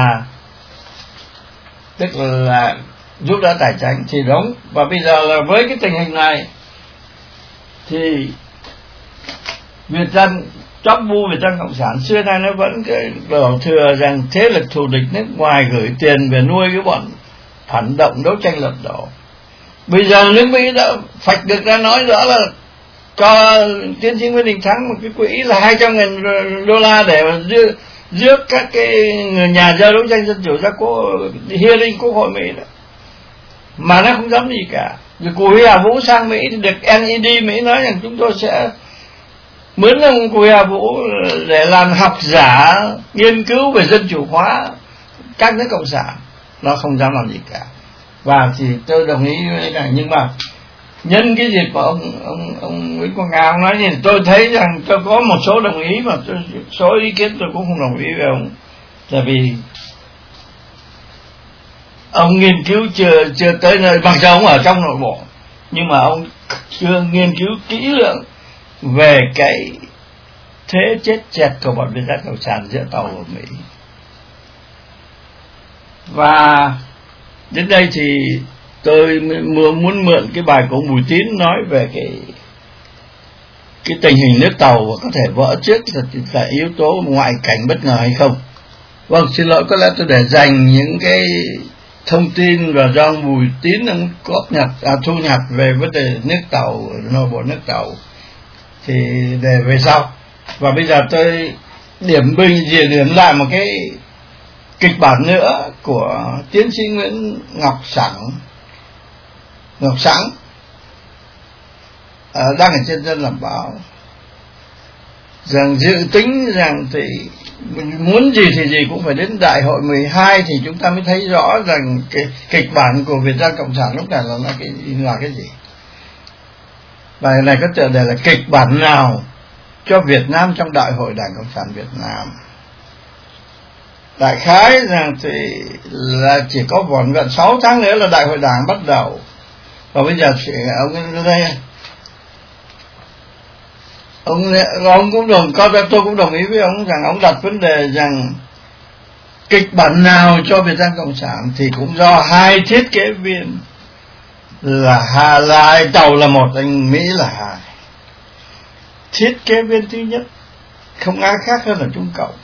tức là giúp đỡ tài chính thì đúng. Và bây giờ là với cái tình hình này thì Việt Tân chóp bu Việt Tân Cộng sản xưa nay nó vẫn cái đổ thừa rằng thế lực thù địch nước ngoài gửi tiền về nuôi cái bọn phản động đấu tranh lật đổ. Bây giờ nước Mỹ đã phạch được ra nói rõ là cho tiến sĩ Nguyễn Đình Thắng một cái quỹ là hai trăm nghìn đô la để đưa rước các cái người nhà giao đấu tranh dân chủ ra cố hearing quốc hội Mỹ đó, mà nó không dám gì cả. Rồi cụ Huy Hà Vũ sang Mỹ thì được en e đê Mỹ nói rằng chúng tôi sẽ mướn ông cụ Huy Hà Vũ để làm học giả nghiên cứu về dân chủ hóa các nước cộng sản, nó không dám làm gì cả. Và thì tôi đồng ý với cái này, nhưng mà nhân cái dịp của ông ông ông Nguyễn Quang Nga ông nói thì tôi thấy rằng tôi có một số đồng ý, mà tôi, số ý kiến tôi cũng không đồng ý với ông, tại vì ông nghiên cứu chưa chưa tới nơi, bằng cho ông ở trong nội bộ, nhưng mà ông chưa nghiên cứu kỹ lưỡng về cái thế chết chẹt của bọn Việt Nam Cộng sản giữa Tàu và Mỹ. Và đến đây thì tôi muốn mượn cái bài của Bùi Tín nói về cái cái tình hình nước Tàu và có thể vỡ trước là, là yếu tố ngoại cảnh bất ngờ hay không. Vâng, xin lỗi, có lẽ tôi để dành những cái thông tin và do ông Bùi Tín ông góp nhặt à, thu nhập về vấn đề nước Tàu, nội bộ nước Tàu thì để về sau. Và bây giờ tôi điểm bình gì điểm lại một cái kịch bản nữa của tiến sĩ Nguyễn Ngọc Sẵn Ngọc Sẵn à, đang ở trên Dân Làm Báo, rằng dự tính rằng thì muốn gì thì gì cũng phải đến đại hội mười hai thì chúng ta mới thấy rõ rằng cái kịch bản của Việt Nam Cộng sản lúc này là, là cái là cái gì. Bài này có tựa đề là kịch bản nào cho Việt Nam trong đại hội Đảng Cộng sản Việt Nam. Đại khái rằng thì là chỉ có vỏn vẹn sáu tháng nữa là đại hội Đảng bắt đầu, và bây giờ thì ông đây ông ông cũng đồng có tôi cũng đồng ý với ông rằng ông đặt vấn đề rằng kịch bản nào cho Việt Nam Cộng sản thì cũng do hai thiết kế viên là Hà Lai Tàu là một, anh Mỹ là hai. Thiết kế viên thứ nhất không ai khác hơn là Trung Cộng.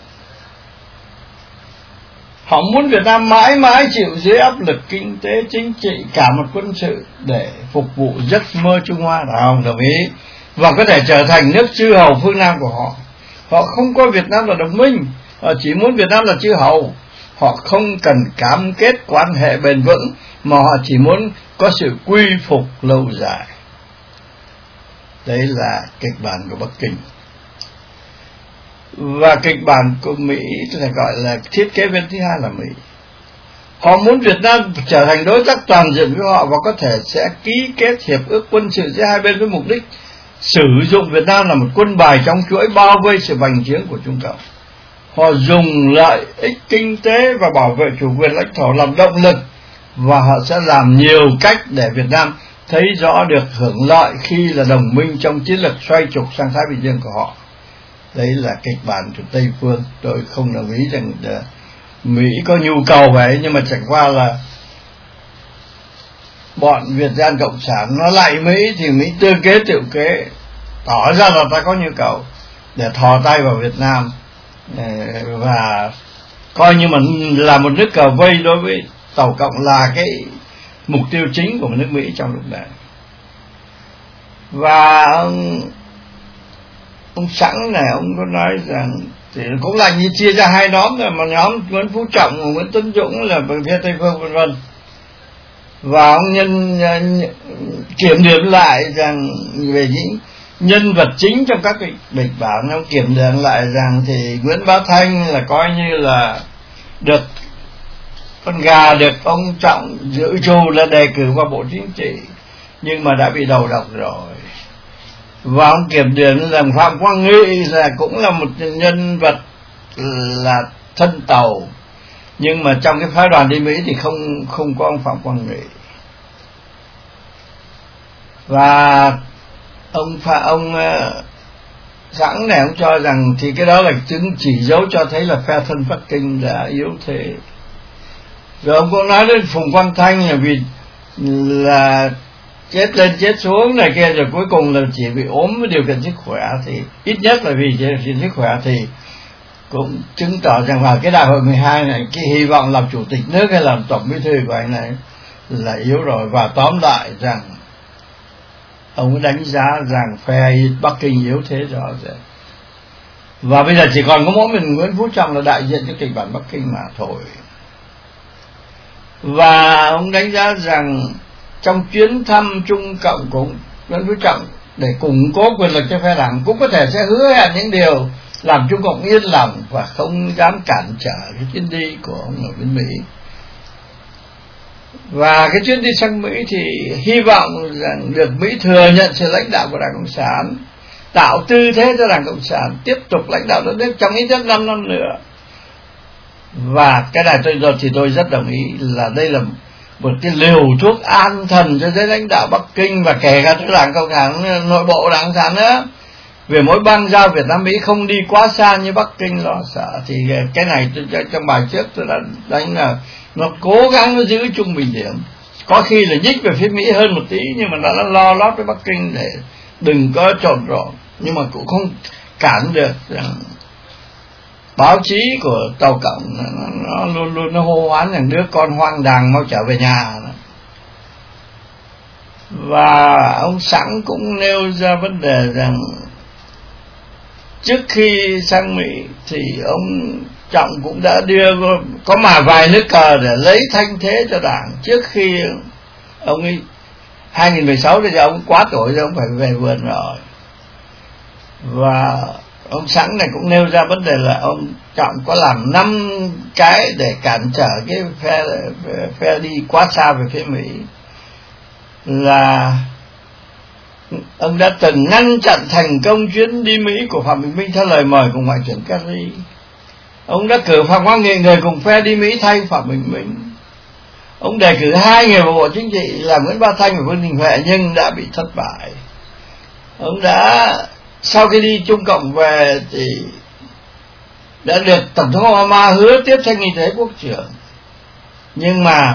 Họ muốn Việt Nam mãi mãi chịu dưới áp lực kinh tế, chính trị, cả một quân sự để phục vụ giấc mơ Trung Hoa, là không đồng ý, và có thể trở thành nước chư hầu phương Nam của họ. Họ không coi Việt Nam là đồng minh, họ chỉ muốn Việt Nam là chư hầu. Họ không cần cam kết quan hệ bền vững, mà họ chỉ muốn có sự quy phục lâu dài. Đấy là kịch bản của Bắc Kinh. Và kịch bản của Mỹ là gọi là thiết kế viên thứ hai là Mỹ. Họ muốn Việt Nam trở thành đối tác toàn diện với họ và có thể sẽ ký kết hiệp ước quân sự giữa hai bên với mục đích sử dụng Việt Nam là một quân bài trong chuỗi bao vây sự bành trướng của Trung Cộng. Họ dùng lợi ích kinh tế và bảo vệ chủ quyền lãnh thổ làm động lực, và họ sẽ làm nhiều cách để Việt Nam thấy rõ được hưởng lợi khi là đồng minh trong chiến lược xoay trục sang Thái Bình Dương của họ. Đấy là kịch bản của Tây phương. Tôi không đồng ý rằng Mỹ có nhu cầu vậy, nhưng mà chẳng qua là bọn Việt Gian Cộng sản nó lại Mỹ thì Mỹ tư kế tiểu kế, tỏ ra là ta có nhu cầu để thò tay vào Việt Nam và coi như mà là một nước cờ vây đối với Tàu Cộng, là cái mục tiêu chính của nước Mỹ trong lúc này. Và ông ông Sẵn này ông có nói rằng thì cũng là như chia ra hai nhóm rồi, một nhóm Nguyễn Phú Trọng và Nguyễn Tấn Dũng là bằng phía Tây phương vân vân. Và ông nhân, nhân kiểm điểm lại rằng về những nhân vật chính trong các kịch bản, ông kiểm điểm lại rằng thì Nguyễn Bá Thanh là coi như là được con gà được ông Trọng giữ trù là đề cử vào Bộ Chính trị, nhưng mà đã bị đầu độc rồi. Và ông kiểm điểm rằng Phạm Quang Nghị là cũng là một nhân vật là thân Tàu, nhưng mà trong cái phái đoàn đi Mỹ thì không không có ông Phạm Quang Nghị. Và ông ông Sẵn này ông cho rằng thì cái đó là chứng chỉ dấu cho thấy là phe thân Bắc Kinh đã yếu thế. Rồi ông cũng nói đến Phùng Quang Thanh là vì là chết lên chết xuống này kia, rồi cuối cùng là chỉ bị ốm với điều kiện sức khỏe, thì ít nhất là vì điều kiện sức khỏe thì cũng chứng tỏ rằng vào cái đại hội mười hai này cái hy vọng làm chủ tịch nước hay làm tổng bí thư của anh này là yếu rồi. Và tóm lại rằng ông đánh giá rằng phe Bắc Kinh yếu thế rõ rệt, và bây giờ chỉ còn có mỗi mình Nguyễn Phú Trọng là đại diện cho kịch bản Bắc Kinh mà thôi. Và ông đánh giá rằng trong chuyến thăm Trung Cộng của Nguyễn Phú Trọng để củng cố quyền lực cho phe đảng cũng có thể sẽ hứa hẹn những điều làm Trung Cộng yên lòng và không dám cản trở cái chuyến đi của ông ở bên Mỹ. Và cái chuyến đi sang Mỹ thì hy vọng rằng được Mỹ thừa nhận sự lãnh đạo của Đảng Cộng sản, tạo tư thế cho Đảng Cộng sản tiếp tục lãnh đạo đất nước trong ít nhất năm năm nữa. Và cái này tôi rồi thì tôi rất đồng ý là đây là một cái liều thuốc an thần cho giới lãnh đạo Bắc Kinh và kể cả cho Đảng Cộng sản, nội bộ Đảng Cộng sản nữa. Vì mối bang giao Việt Nam Mỹ không đi quá xa như Bắc Kinh lo sợ, thì cái này tôi, trong bài trước tôi đã đánh là nó cố gắng nó giữ trung bình điểm, có khi là nhích về phía Mỹ hơn một tí, nhưng mà nó, nó lo lót với Bắc Kinh để đừng có trộn rộn, nhưng mà cũng không cản được rằng báo chí của Tàu Cộng nó, nó luôn luôn nó hô hoán rằng đứa con hoang đàng mau trở về nhà. Và ông Sẵn cũng nêu ra vấn đề rằng trước khi sang Mỹ thì ông Trọng cũng đã đưa có mà vài nước cờ để lấy thanh thế cho đảng trước khi ông ấy hai nghìn mười sáu bây giờ ông quá tuổi rồi, ông phải về vườn rồi. Và ông Sẵn này cũng nêu ra vấn đề là ông Trọng có làm năm cái để cản trở cái phe, phe đi quá xa về phía Mỹ. Là ông đã từng ngăn chặn thành công chuyến đi Mỹ của Phạm Bình Minh theo lời mời của Ngoại trưởng Kerry. Ông đã cử Phạm Quang Nghị người cùng phe đi Mỹ thay Phạm Bình Minh. Ông đề cử hai người vào Bộ Chính trị là Nguyễn Bá Thanh và Vương Đình Huệ nhưng đã bị thất bại. Ông đã sau khi đi Trung Cộng về thì đã được Tổng thống Obama hứa tiếp tranh y tế quốc trưởng, nhưng mà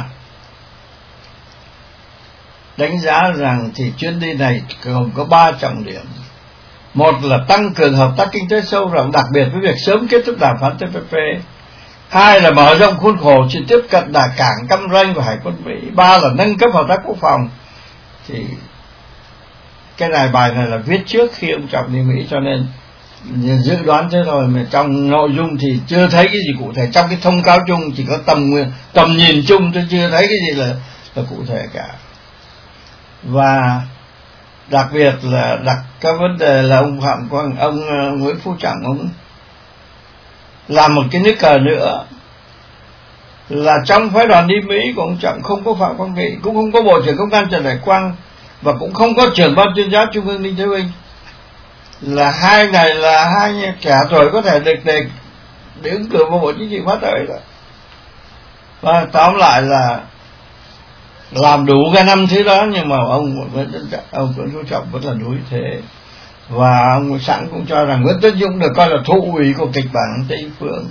đánh giá rằng thì chuyến đi này gồm có ba trọng điểm. Một là tăng cường hợp tác kinh tế sâu rộng, đặc biệt với việc sớm kết thúc đàm phán T P P. Hai là mở rộng khuôn khổ chỉ tiếp cận đà cảng Cam Ranh và Hải quân Mỹ. Ba là nâng cấp hợp tác quốc phòng. Thì cái này bài này là viết trước khi ông Trọng đi Mỹ, cho nên dự đoán thế thôi, mà trong nội dung thì chưa thấy cái gì cụ thể. Trong cái thông cáo chung chỉ có tầm tầm nhìn chung, tôi chưa thấy cái gì là, là cụ thể cả. Và đặc biệt là đặt cái vấn đề là ông Phạm Quang, ông uh, Nguyễn Phú Trọng ông làm một cái nước cờ nữa là trong phái đoàn đi Mỹ của ông Trọng không có Phạm Quang Nghị, cũng không có Bộ trưởng Công an Trần Đại Quang, và cũng không có trưởng ban tuyên giáo Trung ương Đinh Thế Vinh. Là hai này là hai trẻ tuổi có thể được đề để ứng cử vào Bộ Chính trị khóa tới rồi. Và tóm lại là làm đủ cái năm thứ đó, nhưng mà ông ông Nguyễn Phú Trọng vẫn là đối thế. Và ông sẵn cũng cho rằng Nguyễn Tất Dũng được coi là thụ ủy của kịch bản Tây Phương.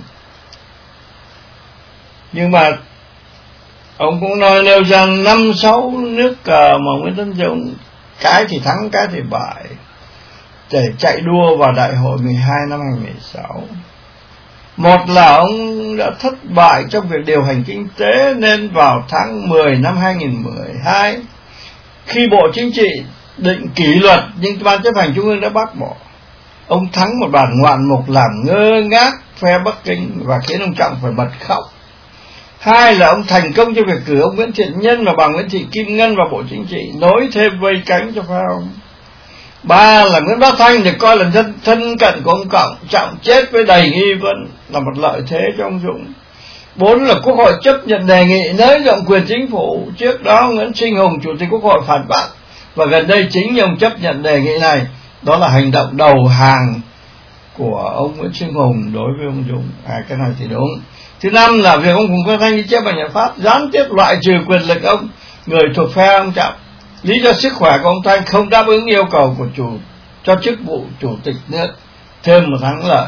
Nhưng mà ông cũng nói nêu rằng năm sáu nước cờ mà Nguyễn Tân Dũng cái thì thắng cái thì bại để chạy đua vào đại hội mười hai năm hai nghìn không trăm mười sáu. Một là ông đã thất bại trong việc điều hành kinh tế, nên vào tháng mười năm hai nghìn không trăm mười hai, khi Bộ Chính trị định kỷ luật nhưng Ban chấp hành Trung ương đã bác bỏ, ông thắng một bản ngoạn mục làm ngơ ngác phe Bắc Kinh và khiến ông Trọng phải bật khóc. Hai là ông thành công trong việc cử ông Nguyễn Thiện Nhân và bà Nguyễn Thị Kim Ngân vào Bộ Chính trị, nối thêm vây cánh cho phe ông. Ba là Nguyễn Bá Thanh được coi là thân, thân cận của ông Trọng, Trọng chết với đầy nghi vấn, là một lợi thế cho ông Dũng. Bốn là Quốc hội chấp nhận đề nghị nới rộng quyền chính phủ. Trước đó Nguyễn Sinh Hùng, Chủ tịch Quốc hội phản bác, và gần đây chính ông chấp nhận đề nghị này. Đó là hành động đầu hàng của ông Nguyễn Sinh Hùng đối với ông Dũng. À, cái này thì đúng. Thứ năm là việc ông Phùng Quang Thanh ghi chép bằng nhà Pháp gián tiếp loại trừ quyền lực ông, người thuộc phe ông Trọng. Lý do sức khỏe của ông Thanh không đáp ứng yêu cầu của chủ cho chức vụ chủ tịch nước, thêm một thắng lợi.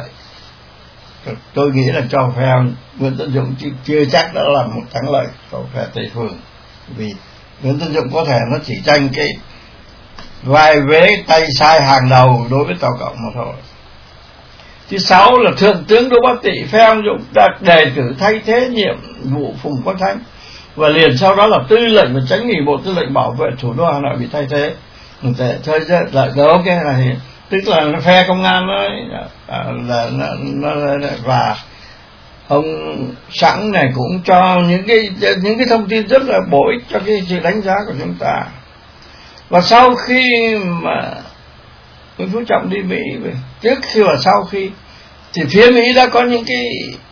Tôi nghĩ là cho phe Nguyễn Tân Dũng chứ chưa chắc đã là một thắng lợi cho phe Tây Phương, vì Nguyễn Tân Dũng có thể nó chỉ tranh cái vai vế tay sai hàng đầu đối với Tàu Cộng mà thôi. Thứ sáu là Thượng tướng Đỗ Bá Tị phe ông Dũng đã đề cử thay thế nhiệm vụ Phùng Quang Thanh, và liền sau đó là tư lệnh và chánh ủy Bộ Tư lệnh Bảo vệ thủ đô Hà Nội bị thay thế. Để thôi là đó, cái này tức là phe công an đó, là, là, là, là và ông Sẵn này cũng cho những cái những cái thông tin rất là bổ ích cho cái sự đánh giá của chúng ta. Và sau khi mà Nguyễn Phú Trọng đi Mỹ, trước khi và sau khi, thì phía Mỹ đã có những cái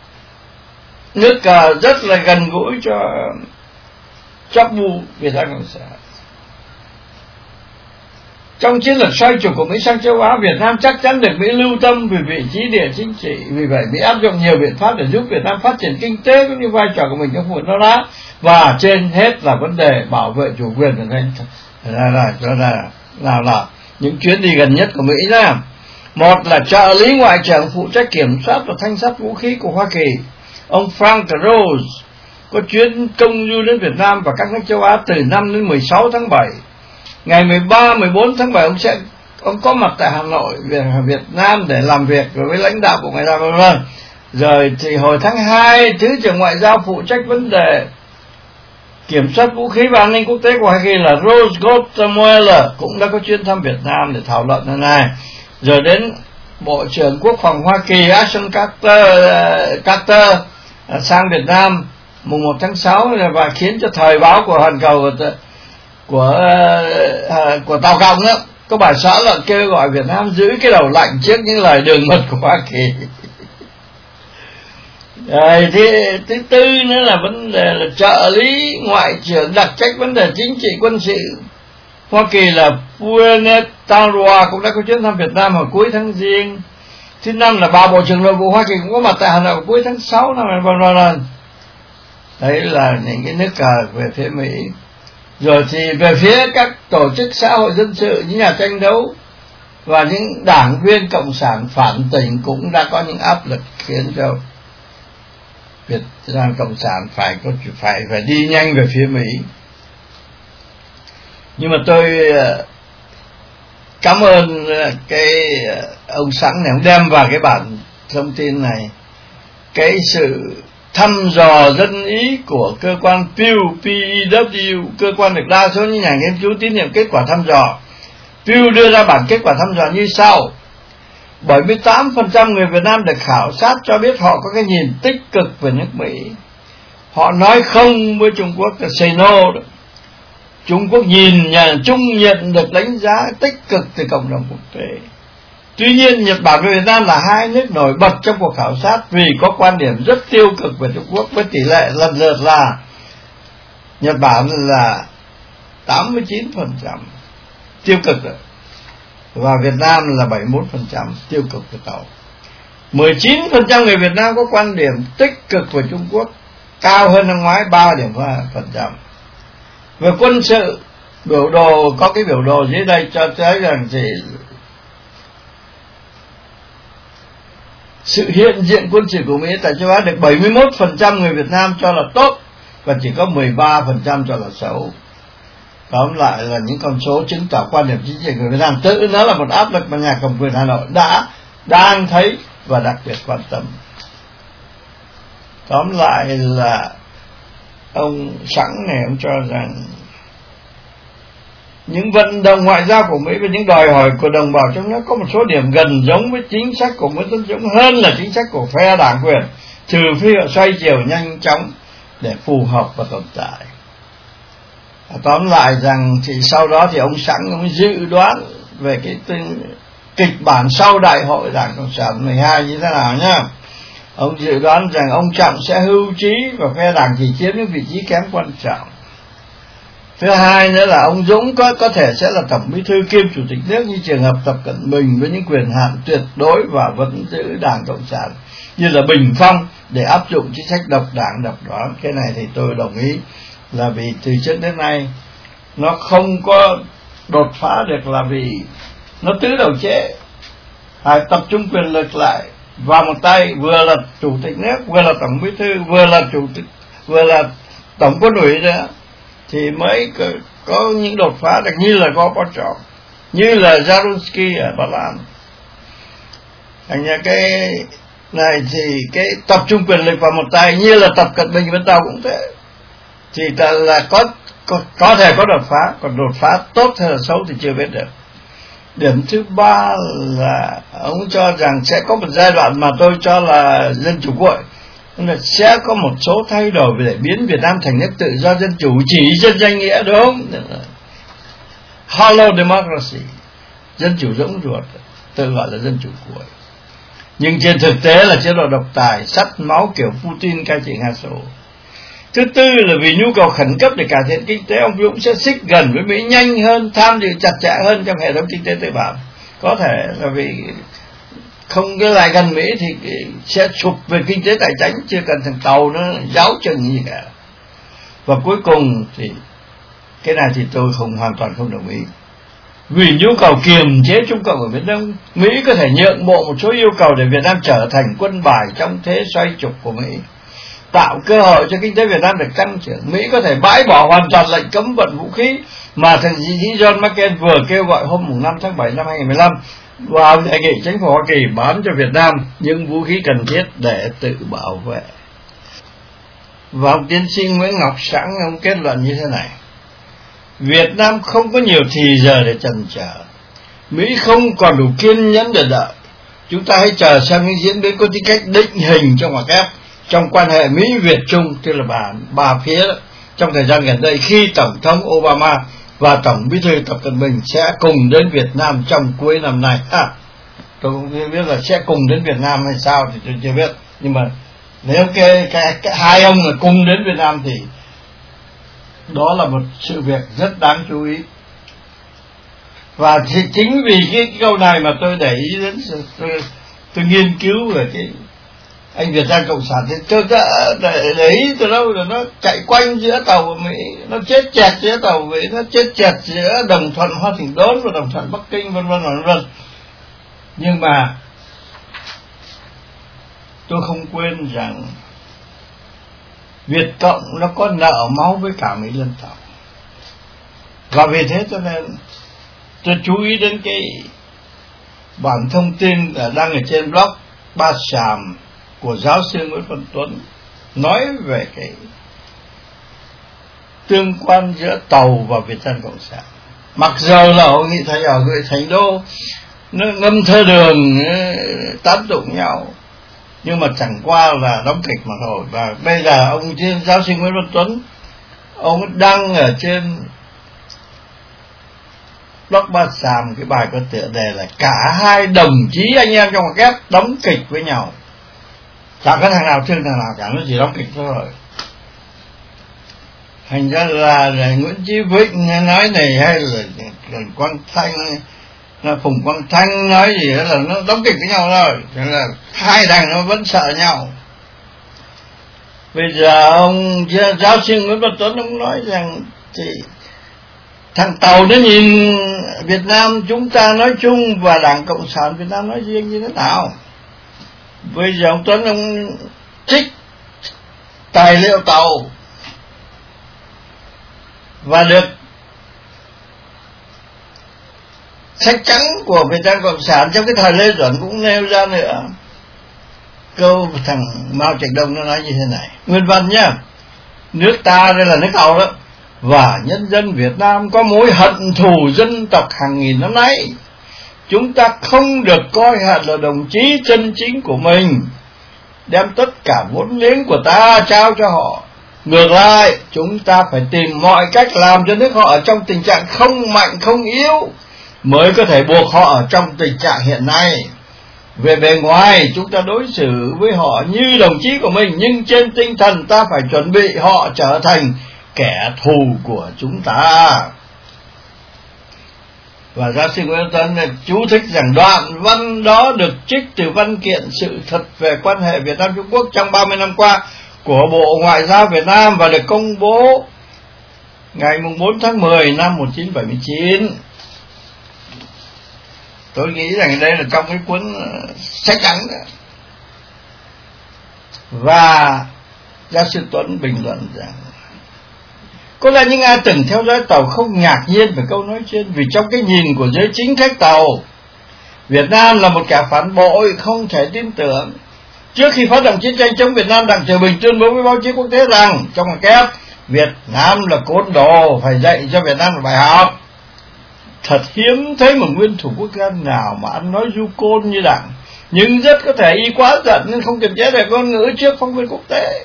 nước cờ rất là gần gũi cho chóp bu Việt Nam Cộng sản. Trong chiến lược xoay trục của Mỹ sang châu Á, Việt Nam chắc chắn được Mỹ lưu tâm vì vị trí địa chính trị. Vì vậy Mỹ áp dụng nhiều biện pháp để giúp Việt Nam phát triển kinh tế cũng như vai trò của mình trong khu vực Đông Nam Á, và trên hết là vấn đề bảo vệ chủ quyền của mình. Là là cho là nào là những chuyến đi gần nhất của Mỹ ra. Một là trợ lý ngoại trưởng phụ trách kiểm soát và thanh sát vũ khí của Hoa Kỳ, ông Frank Rose, có chuyến công du đến Việt Nam và các nước châu Á từ năm đến mười sáu tháng bảy. Ngày mười ba, mười bốn tháng bảy ông sẽ ông có mặt tại Hà Nội, Việt Nam để làm việc với lãnh đạo của Ngoại giao vân vân. Rồi thì hồi tháng hai, Thứ trưởng Ngoại giao phụ trách vấn đề kiểm soát vũ khí và an ninh quốc tế của Hoa Kỳ là Rose Gottemoeller cũng đã có chuyến thăm Việt Nam để thảo luận nơi này. Rồi đến Bộ trưởng Quốc phòng Hoa Kỳ Ashton Carter, Carter sang Việt Nam mùng một tháng sáu, và khiến cho thời báo của Hoàn Cầu của của, uh, của Tàu Cộng đó có bài xã luận kêu gọi Việt Nam giữ cái đầu lạnh trước những lời đường mật của Hoa Kỳ. Rồi thì thứ tư nữa là vấn đề là trợ lý ngoại trưởng đặc trách vấn đề chính trị quân sự Hoa Kỳ là Punetarua cũng đã có chuyến thăm Việt Nam vào cuối tháng Giêng. Thứ năm là bà Bộ trưởng Nội vụ Hoa Kỳ cũng có mặt tại Hà Nội cuối tháng sáu năm hai nghìn không trăm mười bảy. Đấy là những cái nước cờ về phía Mỹ. Rồi thì về phía các tổ chức xã hội dân sự, những nhà tranh đấu và những đảng viên cộng sản phản tỉnh cũng đã có những áp lực khiến cho Việt Nam cộng sản phải có phải phải đi nhanh về phía Mỹ. Nhưng mà tôi cảm ơn cái ông Sẵn này, ông đem vào cái bản thông tin này cái sự thăm dò dân ý của cơ quan Pew, P E W, cơ quan được đa số những nhà nghiên cứu tín nhiệm kết quả thăm dò. Pew đưa ra bản kết quả thăm dò như sau: bảy mươi tám phần trăm người Việt Nam được khảo sát cho biết họ có cái nhìn tích cực về nước Mỹ. Họ nói không với Trung Quốc là say no đó. Trung Quốc nhìn nhà Trung nhận được đánh giá tích cực từ cộng đồng quốc tế. Tuy nhiên Nhật Bản và Việt Nam là hai nước nổi bật trong cuộc khảo sát vì có quan điểm rất tiêu cực về Trung Quốc, với tỷ lệ lần lượt là Nhật Bản là tám mươi chín phần trăm tiêu cực và Việt Nam là bảy mươi mốt phần trăm tiêu cực về tàu. mười chín phần trăm người Việt Nam có quan điểm tích cực về Trung Quốc, cao hơn năm ngoái ba điểm phần trăm. Về quân sự, biểu đồ có cái biểu đồ dưới đây cho thấy rằng thì sự hiện diện quân sự của Mỹ tại châu Á được bảy mươi mốt phần trăm người Việt Nam cho là tốt và chỉ có mười ba phần trăm cho là xấu. Tóm lại là những con số chứng tỏ quan điểm chính trị của Việt Nam tự nó là một áp lực mà nhà cầm quyền Hà Nội đã đang thấy và đặc biệt quan tâm. Tóm lại là ông Sẵn này ông cho rằng những vận động ngoại giao của Mỹ và những đòi hỏi của đồng bào trong nước có một số điểm gần giống với chính sách của Nguyễn Tấn Dũng hơn là chính sách của phe đảng quyền, trừ phi họ xoay chiều nhanh chóng để phù hợp và tồn tại. Tóm lại rằng thì sau đó thì ông Sẵn ông dự đoán về cái kịch bản sau đại hội Đảng Cộng sản mười hai như thế nào nhá. Ông dự đoán rằng ông Trọng sẽ hưu trí và phe đảng chỉ chiếm những vị trí kém quan trọng. Thứ hai nữa là ông Dũng có có thể sẽ là tổng bí thư kiêm chủ tịch nước như trường hợp Tập Cận Bình với những quyền hạn tuyệt đối và vẫn giữ Đảng Cộng sản như là bình phong để áp dụng chính sách độc đảng độc đoán. Cái này thì tôi đồng ý, là vì từ trước đến nay nó không có đột phá được là vì nó tứ đầu chế, phải tập trung quyền lực lại vào một tay, vừa là chủ tịch nước, vừa là tổng bí thư, vừa là chủ tịch, vừa là tổng quân ủy nữa, thì mới có, có những đột phá được như là Gorbachev, như là Zalewski ở Ba Lan. Thành ra cái này thì cái tập trung quyền lực vào một tay như là Tập Cận Bình bên Tàu cũng thế, thì là có, có có thể có đột phá, còn đột phá tốt hay là xấu thì chưa biết được. Điểm thứ ba là ông cho rằng sẽ có một giai đoạn mà tôi cho là dân chủ cuội, là sẽ có một số thay đổi để biến Việt Nam thành nước tự do dân chủ chỉ trên danh nghĩa, đúng, hollow democracy, dân chủ rỗng ruột, tự gọi là dân chủ cuội. Nhưng trên thực tế là chế độ độc tài, sắt máu kiểu Putin cai trị Nga Xô. Thứ tư là vì nhu cầu khẩn cấp để cải thiện kinh tế, ông Dũng sẽ xích gần với Mỹ nhanh hơn, tham dự chặt chẽ hơn trong hệ thống kinh tế tư bản. Có thể là vì không cái lại gần Mỹ thì sẽ sụp về kinh tế tài chính, chưa cần thằng Tàu nó giáo chừng gì cả. Và cuối cùng thì cái này thì tôi không hoàn toàn không đồng ý. Vì nhu cầu kiềm chế Trung Cộng ở Biển Đông, Mỹ có thể nhượng bộ một số yêu cầu để Việt Nam trở thành quân bài trong thế xoay trục của Mỹ, tạo cơ hội cho kinh tế Việt Nam được tăng trưởng. Mỹ có thể bãi bỏ hoàn toàn lệnh cấm vận vũ khí mà thượng nghị sĩ John McCain vừa kêu gọi hôm năm tháng bảy năm hai nghìn không trăm mười lăm, và đề nghị chính phủ Hoa Kỳ bán cho Việt Nam những vũ khí cần thiết để tự bảo vệ. Và ông tiến sĩ Nguyễn Ngọc Sẵn ông kết luận như thế này: Việt Nam không có nhiều thì giờ để chần chờ, Mỹ không còn đủ kiên nhẫn để đợi. Chúng ta hãy chờ xem những diễn biến có tính cách định hình trong ngoặc kép trong quan hệ Mỹ Việt Trung, tức là bà ba phía đó, trong thời gian gần đây khi Tổng thống Obama và Tổng bí thư Tập Cận Bình sẽ cùng đến Việt Nam trong cuối năm nay. À, tôi không biết là sẽ cùng đến Việt Nam hay sao thì tôi chưa biết, nhưng mà nếu cái, cái, cái hai ông là cùng đến Việt Nam thì đó là một sự việc rất đáng chú ý. Và thì chính vì cái, cái câu này mà tôi để ý đến, tôi, tôi nghiên cứu về cái anh Việt Nam Cộng sản, thì tôi đã để, để ý từ lâu rồi. Nó chạy quanh giữa tàu của Mỹ, nó chết chẹt giữa tàu của Mỹ, nó chết chẹt giữa Đồng Thuận Hoa Thịnh Đốn và Đồng Thuận Bắc Kinh, vân vân vân vân. Nhưng mà tôi không quên rằng Việt Cộng nó có nợ máu với cả Mỹ Dân Tộc, và vì thế cho nên tôi chú ý đến cái bản thông tin đang ở trên blog Ba Sàm của giáo sư Nguyễn Văn Tuấn, nói về cái tương quan giữa Tàu và Việt Nam Cộng sản. Mặc dù là hội nghị thầy ở người Thành Đô nó ngâm thơ đường tán tụng nhau, nhưng mà chẳng qua là đóng kịch mà thôi. Và bây giờ ông giáo sư Nguyễn Văn Tuấn, ông đăng ở trên blog Ba Sàm cái bài có tựa đề là cả hai đồng chí anh em trong ngoặc kép đóng kịch với nhau. Chẳng có thằng nào thương thằng nào cả, nó chỉ đóng kịch thôi. Thành ra là, là Nguyễn Chí Vịnh nói này, hay là Quang Thanh, là Phùng Quang Thanh nói gì đó, là nó đóng kịch với nhau thôi. Thế là hai thằng nó vẫn sợ nhau. Bây giờ ông giáo sư Nguyễn Văn Tuấn ông nói rằng thì thằng Tàu nó nhìn Việt Nam chúng ta nói chung và Đảng Cộng sản Việt Nam nói riêng như thế nào? Bây giờ ông Tuấn ông trích tài liệu Tàu và được sách trắng của Việt Nam Cộng sản trong cái thời Lê Duẩn cũng nêu ra nữa. Câu thằng Mao Trạch Đông nó nói như thế này, nguyên văn nhá: nước ta đây là nước Tàu đó, và nhân dân Việt Nam có mối hận thù dân tộc hàng nghìn năm nay. Chúng ta không được coi họ là đồng chí chân chính của mình, đem tất cả vốn liếng của ta trao cho họ. Ngược lại, chúng ta phải tìm mọi cách làm cho nước họ ở trong tình trạng không mạnh không yếu, mới có thể buộc họ ở trong tình trạng hiện nay. Về bề ngoài, chúng ta đối xử với họ như đồng chí của mình, nhưng trên tinh thần ta phải chuẩn bị họ trở thành kẻ thù của chúng ta. Và giáo sư Nguyễn Tuấn chú thích rằng đoạn văn đó được trích từ văn kiện Sự thật về quan hệ Việt Nam Trung Quốc trong ba mươi năm qua của Bộ Ngoại giao Việt Nam và được công bố ngày bốn tháng mười năm một nghìn chín trăm bảy mươi chín. Tôi nghĩ rằng đây là trong cái cuốn sách trắng đó. Và giáo sư Tuấn bình luận rằng có lẽ những ai từng theo dõi Tàu không ngạc nhiên về câu nói trên, vì trong cái nhìn của giới chính khách Tàu, Việt Nam là một kẻ phản bội không thể tin tưởng. Trước khi phát động chiến tranh chống Việt Nam, Đặng Tiểu Bình tuyên bố với báo chí quốc tế rằng trong ngoặc kép Việt Nam là côn đồ, phải dạy cho Việt Nam một bài học. Thật hiếm thấy một nguyên thủ quốc gia nào mà ăn nói du côn như Đảng, nhưng rất có thể y quá giận nên không kiềm chế được ngôn ngữ trước phóng viên quốc tế.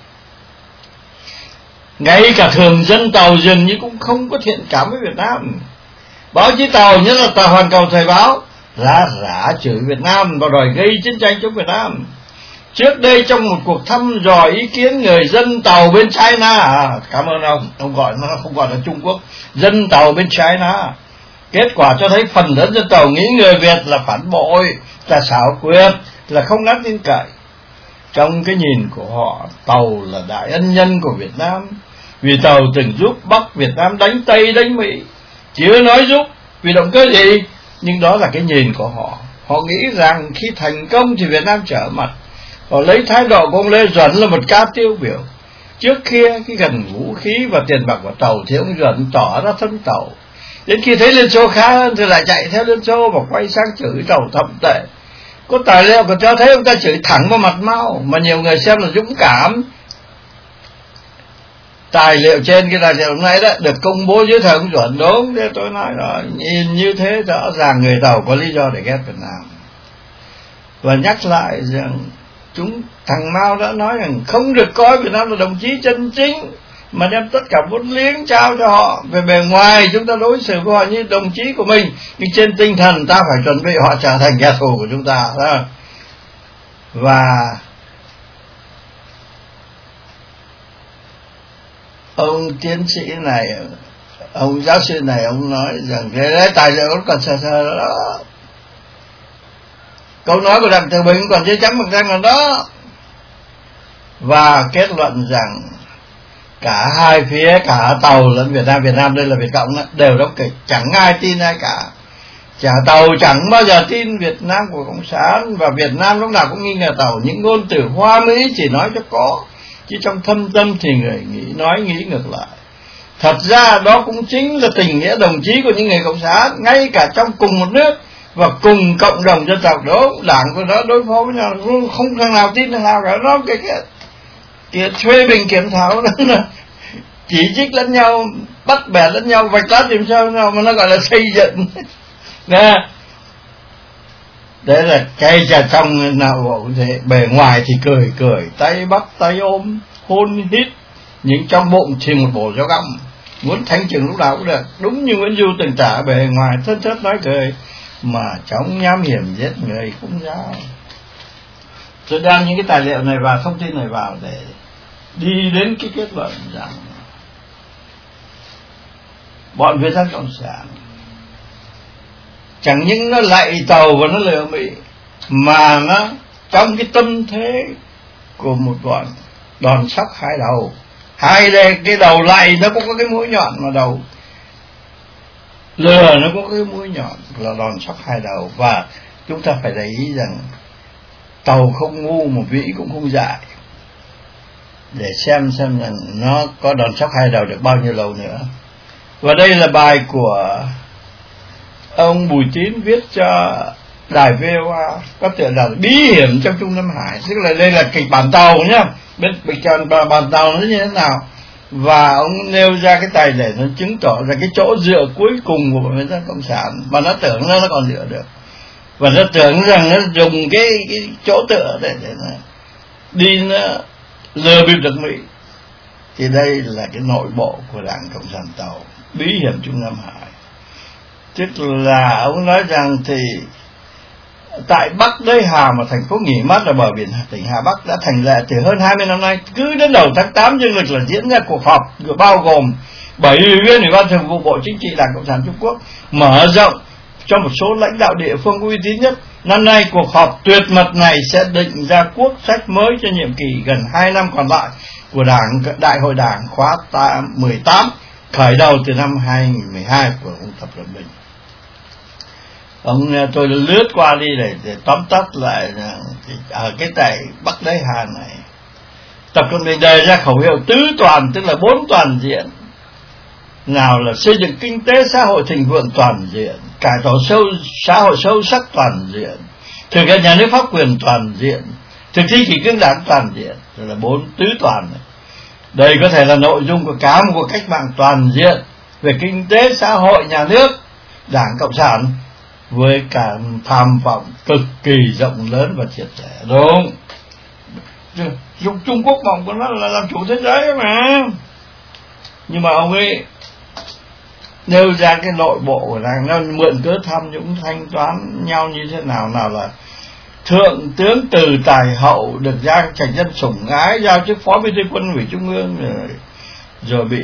Ngay cả thường dân Tàu dường như cũng không có thiện cảm với Việt Nam. Báo chí Tàu, nhất là tờ Hoàn Cầu Thời báo, lá rả chửi Việt Nam và đòi gây chiến tranh chống Việt Nam. Trước đây trong một cuộc thăm dò ý kiến người dân Tàu bên China, à, cảm ơn ông, ông gọi nó không gọi là Trung Quốc, dân Tàu bên China, kết quả cho thấy phần lớn dân Tàu nghĩ người Việt là phản bội, là xảo quyệt, là không đáng tin cậy. Trong cái nhìn của họ, Tàu là đại ân nhân của Việt Nam, vì Tàu từng giúp Bắc Việt Nam đánh Tây đánh Mỹ. Chưa nói giúp vì động cơ gì, nhưng đó là cái nhìn của họ. Họ nghĩ rằng khi thành công thì Việt Nam trở mặt. Họ lấy thái độ của ông Lê Duẩn là một ca tiêu biểu. Trước kia khi gần vũ khí và tiền bạc của Tàu thì ông Duẩn tỏ ra thân Tàu. Đến khi thấy Liên Xô khá hơn thì lại chạy theo Liên Xô và quay sang chửi Tàu thậm tệ. Có tài liệu còn cho thấy ông ta chửi thẳng vào mặt Mao, mà nhiều người xem là dũng cảm. Tài liệu trên cái tài liệu hôm nay đó được công bố dưới thời ông Duẩn, đúng thế tôi nói rồi, nhìn như thế rõ ràng người Tàu có lý do để ghét Việt Nam. Và nhắc lại rằng chúng thằng Mao đã nói rằng không được coi Việt Nam là đồng chí chân chính, mà đem tất cả vốn liếng trao cho họ. Về bề ngoài chúng ta đối xử với họ như đồng chí của mình, nhưng trên tinh thần ta phải chuẩn bị họ trở thành kẻ thù của chúng ta đó. Và ông tiến sĩ này, ông giáo sư này, ông nói rằng cái đấy tài liệu nó còn sơ sơ đó. Câu nói của Đặng Tiểu Bình còn chưa chắn bằng răng là đó. Và kết luận rằng cả hai phía, cả Tàu lẫn Việt Nam, Việt Nam đây là Việt Cộng đó, đều đóng kịch, chẳng ai tin ai cả. Chả Tàu chẳng bao giờ tin Việt Nam của Cộng sản, và Việt Nam lúc nào cũng nghi ngờ Tàu. Những ngôn từ hoa mỹ chỉ nói cho có, chứ trong thâm tâm thì người nghĩ nói nghĩ ngược lại. Thật ra đó cũng chính là tình nghĩa đồng chí của những người Cộng sản, ngay cả trong cùng một nước và cùng cộng đồng dân tộc đó. Đảng của nó đối phó với nhau không thằng nào tin thằng nào cả. Nó cái cái, cái thuê bình kiểm thảo đó, chỉ trích lẫn nhau, bắt bẻ lẫn nhau, vạch lá tìm sao nào mà nó gọi là xây dựng nè. Đấy là cái trà trong nào bộ thế. Bề ngoài thì cười cười, tay bắt tay ôm, hôn hít, nhưng trong bụng thì một bộ dao găm. Muốn thanh trừng lúc nào cũng được. Đúng như Nguyễn Du từng tả, bề ngoài thân chất nói cười, mà trong nham hiểm giết người không dao. Tôi đang những cái tài liệu này và thông tin này vào để đi đến cái kết luận rằng bọn Việt Nam Cộng sản chẳng những nó lạy Tàu và nó lừa Mỹ, mà nó trong cái tâm thế của một bọn đòn sóc hai đầu, hai đây cái đầu lầy nó cũng có cái mũi nhọn, mà đầu lừa nó có cái mũi nhọn, là đòn sóc hai đầu. Và chúng ta phải để ý rằng tàu không ngu mà vĩ cũng không dại, để xem xem rằng nó có đòn sóc hai đầu được bao nhiêu lâu nữa. Và đây là bài của ông Bùi Tín viết cho đài vê o a, có tựa là Bí hiểm trong Trung Nam Hải. Tức là đây là kịch bản tàu nhá, biết kịch bản, bản tàu nó như thế nào. Và ông nêu ra cái tài để nó chứng tỏ ra cái chỗ dựa cuối cùng của Việt Nam Cộng sản, mà nó tưởng nó còn dựa được, và nó tưởng rằng nó dùng cái, cái chỗ tựa để, để nó đi nó lừa bịp được Mỹ. Thì đây là cái nội bộ của Đảng Cộng sản Tàu, bí hiểm Trung Nam Hải. Tức là ông nói rằng thì tại Bắc Đới Hà, một thành phố nghỉ mát ở bờ biển tỉnh Hà Bắc, đã thành lệ từ hơn hai mươi năm nay. Cứ đến đầu tháng tám dương lịch là diễn ra cuộc họp bao gồm bảy ủy viên Ủy ban Thường vụ Bộ Chính trị Đảng Cộng sản Trung Quốc, mở rộng cho một số lãnh đạo địa phương có uy tín nhất. Năm nay cuộc họp tuyệt mật này sẽ định ra quốc sách mới cho nhiệm kỳ gần hai năm còn lại của Đảng Đại hội Đảng khóa mười tám, khởi đầu từ năm hai nghìn không trăm mười hai của ông Tập Cận Bình. Ông tôi lướt qua đi để, để tóm tắt lại ở cái tại Bắc Đới Hà này, Tập Cận Bình đề ra khẩu hiệu tứ toàn, tức là bốn toàn diện. Nào là xây dựng kinh tế xã hội thịnh vượng toàn diện, cải tổ sâu xã hội sâu sắc toàn diện, thực hiện nhà nước pháp quyền toàn diện, thực thi kỷ cương đảng toàn diện, tức là bốn tứ toàn này. Đây có thể là nội dung của cả một cuộc cách mạng toàn diện về kinh tế xã hội nhà nước Đảng Cộng sản, với cả tham vọng cực kỳ rộng lớn và triệt để, đúng. Trung, Trung Quốc vọng của nó là làm chủ thế giới mà. Nhưng mà ông ấy nêu ra cái nội bộ của Đảng, nó mượn cớ tham nhũng thanh toán nhau như thế nào. Nào là Thượng tướng Từ Tài Hậu được Giang Trạch Dân sủng ái, giao chức Phó Bí thư Quân ủy Trung ương, rồi, rồi bị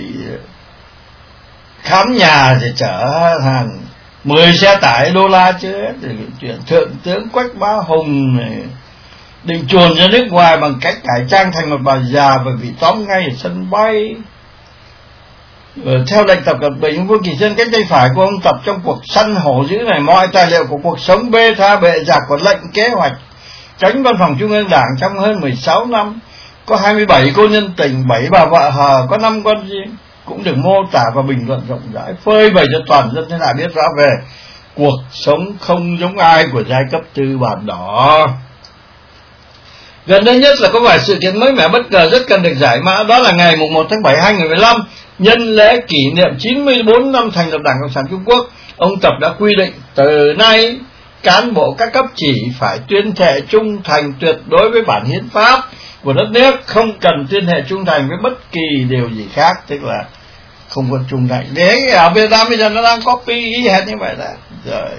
khám nhà để chở hàng mười xe tải đô la chứ. Chuyện Thượng tướng Quách Bá Hùng này định chuồn ra nước ngoài bằng cách cải trang thành một bà già và bị tóm ngay ở sân bay. Ờ, theo lệnh Tập Cận Bình, Vương Kỳ Dân cánh tay phải của ông Tập trong cuộc săn hổ dữ này, mọi tài liệu của cuộc sống bê tha bệ rạc của lệnh kế hoạch tránh văn phòng Trung ương Đảng trong hơn mười sáu năm, có hai mươi bảy cô nhân tình, bảy bà vợ hờ, có năm con riêng, cũng được mô tả và bình luận rộng rãi, phơi bày cho toàn dân thế nào biết rõ về cuộc sống không giống ai của giai cấp tư bản đó. Gần đây nhất là có vài sự kiện mới mẻ bất ngờ rất cần được giải mã. Đó là ngày mùng một tháng bảy hai nghìn không trăm mười lăm, nhân lễ kỷ niệm chín mươi bốn năm thành lập Đảng Cộng sản Trung Quốc, ông Tập đã quy định từ nay cán bộ các cấp chỉ phải tuyên thệ trung thành tuyệt đối với bản hiến pháp của đất nước, không cần tuyên thệ trung thành với bất kỳ điều gì khác, tức là không có trung thành. Đấy, ở Việt Nam bây giờ nó đang copy y hệt như vậy đó. Rồi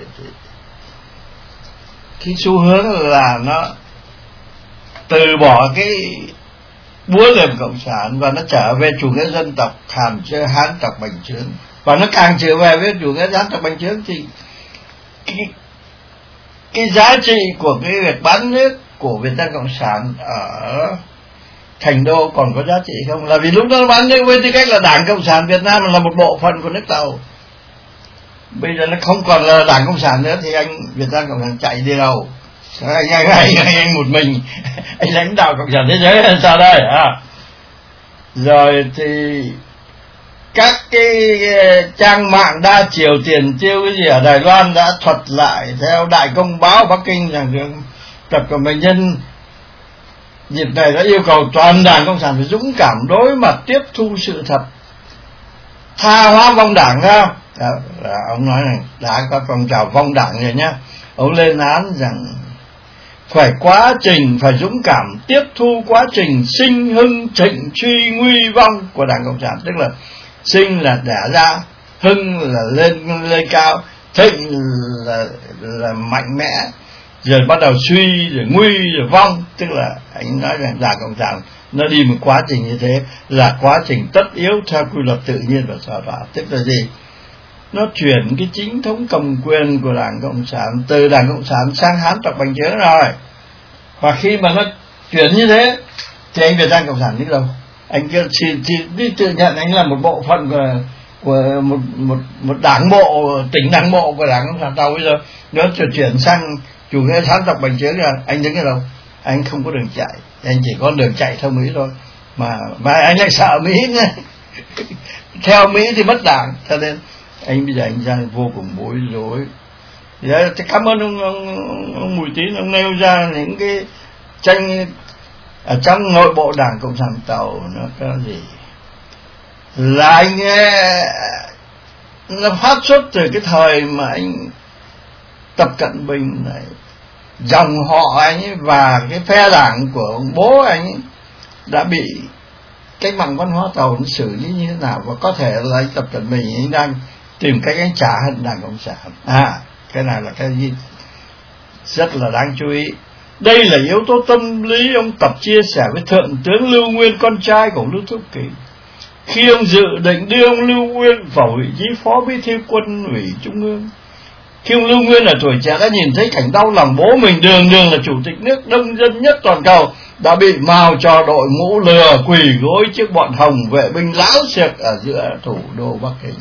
cái xu hướng là nó từ bỏ cái búa liềm cộng sản và nó trở về chủ nghĩa dân tộc Hàn Chơ Hán tộc Bành Trướng. Và nó càng trở về với chủ nghĩa Hán tộc Bành Trướng thì cái, cái giá trị của cái việc bán nước của Việt Nam Cộng sản ở thành đô còn có giá trị không? Là vì lúc đó bán nước với tư cách là Đảng Cộng sản Việt Nam là một bộ phận của nước Tàu. Bây giờ nó không còn là Đảng Cộng sản nữa thì anh Việt Nam Cộng sản chạy đi đâu? Anh, anh, anh, anh, anh một mình anh lãnh đạo Cộng sản thế giới là sao đây à? Rồi thì các cái trang mạng đa chiều tiền tiêu cái gì ở Đài Loan đã thuật lại theo Đại Công báo Bắc Kinh rằng Tập Cận Bình nhân dịp này đã yêu cầu toàn Đảng Cộng sản phải dũng cảm đối mặt tiếp thu sự thật, tha hóa vong đảng ra. Đó, là ông nói rằng đã có phong trào vong đảng rồi nhá. Ông lên án rằng phải quá trình, phải dũng cảm tiếp thu quá trình sinh hưng thịnh truy nguy vong của Đảng Cộng sản. Tức là sinh là đẻ ra, hưng là lên lên cao, thịnh là, là mạnh mẽ, rồi bắt đầu suy, rồi nguy, rồi vong. Tức là anh nói rằng Đảng Cộng sản nó đi một quá trình như thế là quá trình tất yếu theo quy luật tự nhiên và xã hội. Tức là gì? Nó chuyển cái chính thống cầm quyền của Đảng Cộng sản từ Đảng Cộng sản sang Hán tộc Bành Trướng rồi. Và khi mà nó chuyển như thế thì anh Việt Nam Cộng sản đi đâu? anh cứ chỉ, chỉ đi tự nhận anh là một bộ phận của, của một một một đảng bộ, tỉnh đảng bộ của Đảng Cộng sản Tàu. Bây giờ nó chuyển sang chủ nghĩa hán tộc bành trướng là anh đứng ở đâu? Anh không có đường chạy, anh chỉ có đường chạy theo Mỹ thôi, mà mà anh lại sợ Mỹ nữa. Theo Mỹ thì mất đảng, cho nên anh bây giờ anh ra vô cùng bối rối. Đấy, cảm ơn ông, ông, ông Bùi Tín, ông nêu ra những cái tranh ở trong nội bộ Đảng Cộng sản Tàu nó có gì là anh nó phát xuất từ cái thời mà anh Tập Cận Bình này, dòng họ anh ấy và cái phe đảng của ông bố anh ấy đã bị cách mạng văn hóa Tàu nó xử lý như thế nào, và có thể là anh Tập Cận Bình anh đang tìm cách anh trả hận Đảng Cộng sản. À, cái này là cái gì rất là đáng chú ý. Đây là yếu tố tâm lý ông Tập chia sẻ với Thượng tướng Lưu Nguyên, con trai của Lưu Thúc Kỳ, khi ông dự định đưa ông Lưu Nguyên vào vị trí phó bí thư Quân ủy Trung ương. Khi ông Lưu Nguyên ở tuổi trẻ đã nhìn thấy cảnh đau lòng bố mình đường đường là chủ tịch nước đông dân nhất toàn cầu đã bị mào trò đội ngũ lừa quỳ gối trước bọn hồng vệ binh láo xược ở giữa thủ đô Bắc Kinh.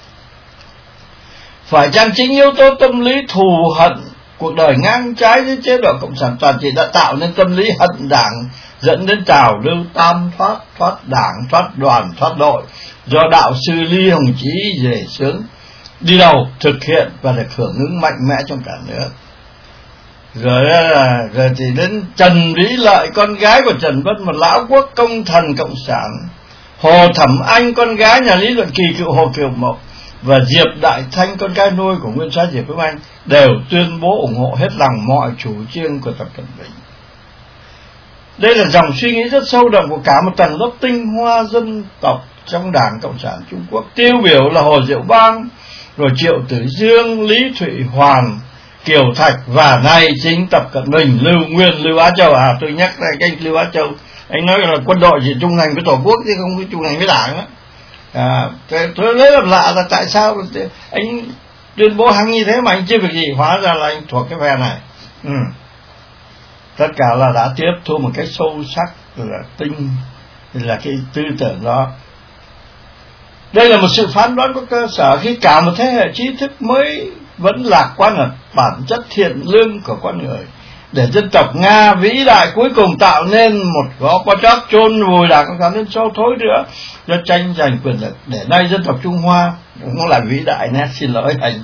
Phải chăng chính yếu tố tâm lý thù hận cuộc đời ngang trái với chế độ cộng sản toàn trị đã tạo nên tâm lý hận đảng, dẫn đến trào lưu tam thoát, thoát đảng, thoát đoàn, thoát đội do đạo sư Lý Hồng Chí dề xướng đi đầu thực hiện và được hưởng ứng mạnh mẽ trong cả nước. Rồi là rồi thì đến Trần Vĩ Lợi, con gái của Trần Vân, một lão quốc công thần cộng sản, Hồ Thẩm Anh, con gái nhà Lý Luận Kỳ cựu Hồ Kiều Mộc, và Diệp Đại Thanh, con gái nuôi của nguyên soái Diệp Quốc Anh, đều tuyên bố ủng hộ hết lòng mọi chủ trương của Tập Cận Bình. Đây là dòng suy nghĩ rất sâu đậm của cả một tầng lớp tinh hoa dân tộc trong Đảng Cộng sản Trung Quốc, tiêu biểu là Hồ Diệu Bang, rồi Triệu Tử Dương, Lý Thụy Hoàn, Kiều Thạch, và nay chính Tập Cận Bình, Lưu Nguyên, Lưu Á Châu. À, tôi nhắc lại cái Lưu Á Châu, anh nói là quân đội chỉ trung thành với Tổ quốc chứ không có trung thành với Đảng đó. À, tôi lấy làm lạ là tại sao anh tuyên bố hăng như thế mà anh chưa việc gì, hóa ra là anh thuộc cái phe này. Ừ. Tất cả là đã tiếp thu một cách sâu sắc, là tinh là cái tư tưởng đó. Đây là một sự phán đoán có cơ sở khi cả một thế hệ trí thức mới vẫn lạc quan ở bản chất thiện lương của con người, để dân tộc Nga vĩ đại cuối cùng tạo nên một gó có chót chôn vùi Đảng Cộng sản đến sâu thối nữa do tranh giành quyền lực. Để nay dân tộc Trung Hoa cũng là vĩ đại nè, xin lỗi anh,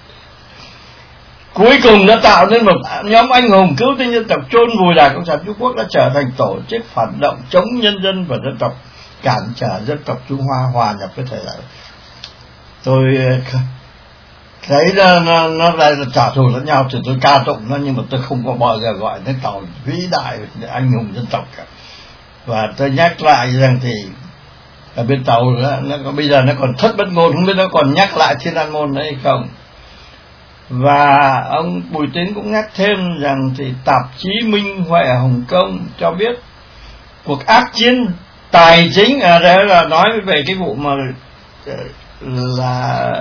cuối cùng đã tạo nên một nhóm anh hùng cứu tinh dân tộc, chôn vùi Đảng Cộng sản Trung Quốc, đã trở thành tổ chức phản động chống nhân dân và dân tộc, cản trở dân tộc Trung Hoa hòa nhập với thời đại. Tôi thấy nó, nó, nó là trả thù lẫn nhau thì tôi ca tụng nó, nhưng mà tôi không có bao giờ gọi đến tàu vĩ đại anh hùng dân tộc cả. Và tôi nhắc lại rằng thì ở bên Tàu nó, nó có, bây giờ nó còn thất bất ngôn, không biết nó còn nhắc lại Thiên An Môn hay không. Và ông Bùi Tín cũng nhắc thêm rằng thì tạp chí Minh Huệ ở Hồng Kông cho biết cuộc ác chiến tài chính, à đấy là nói về cái vụ mà là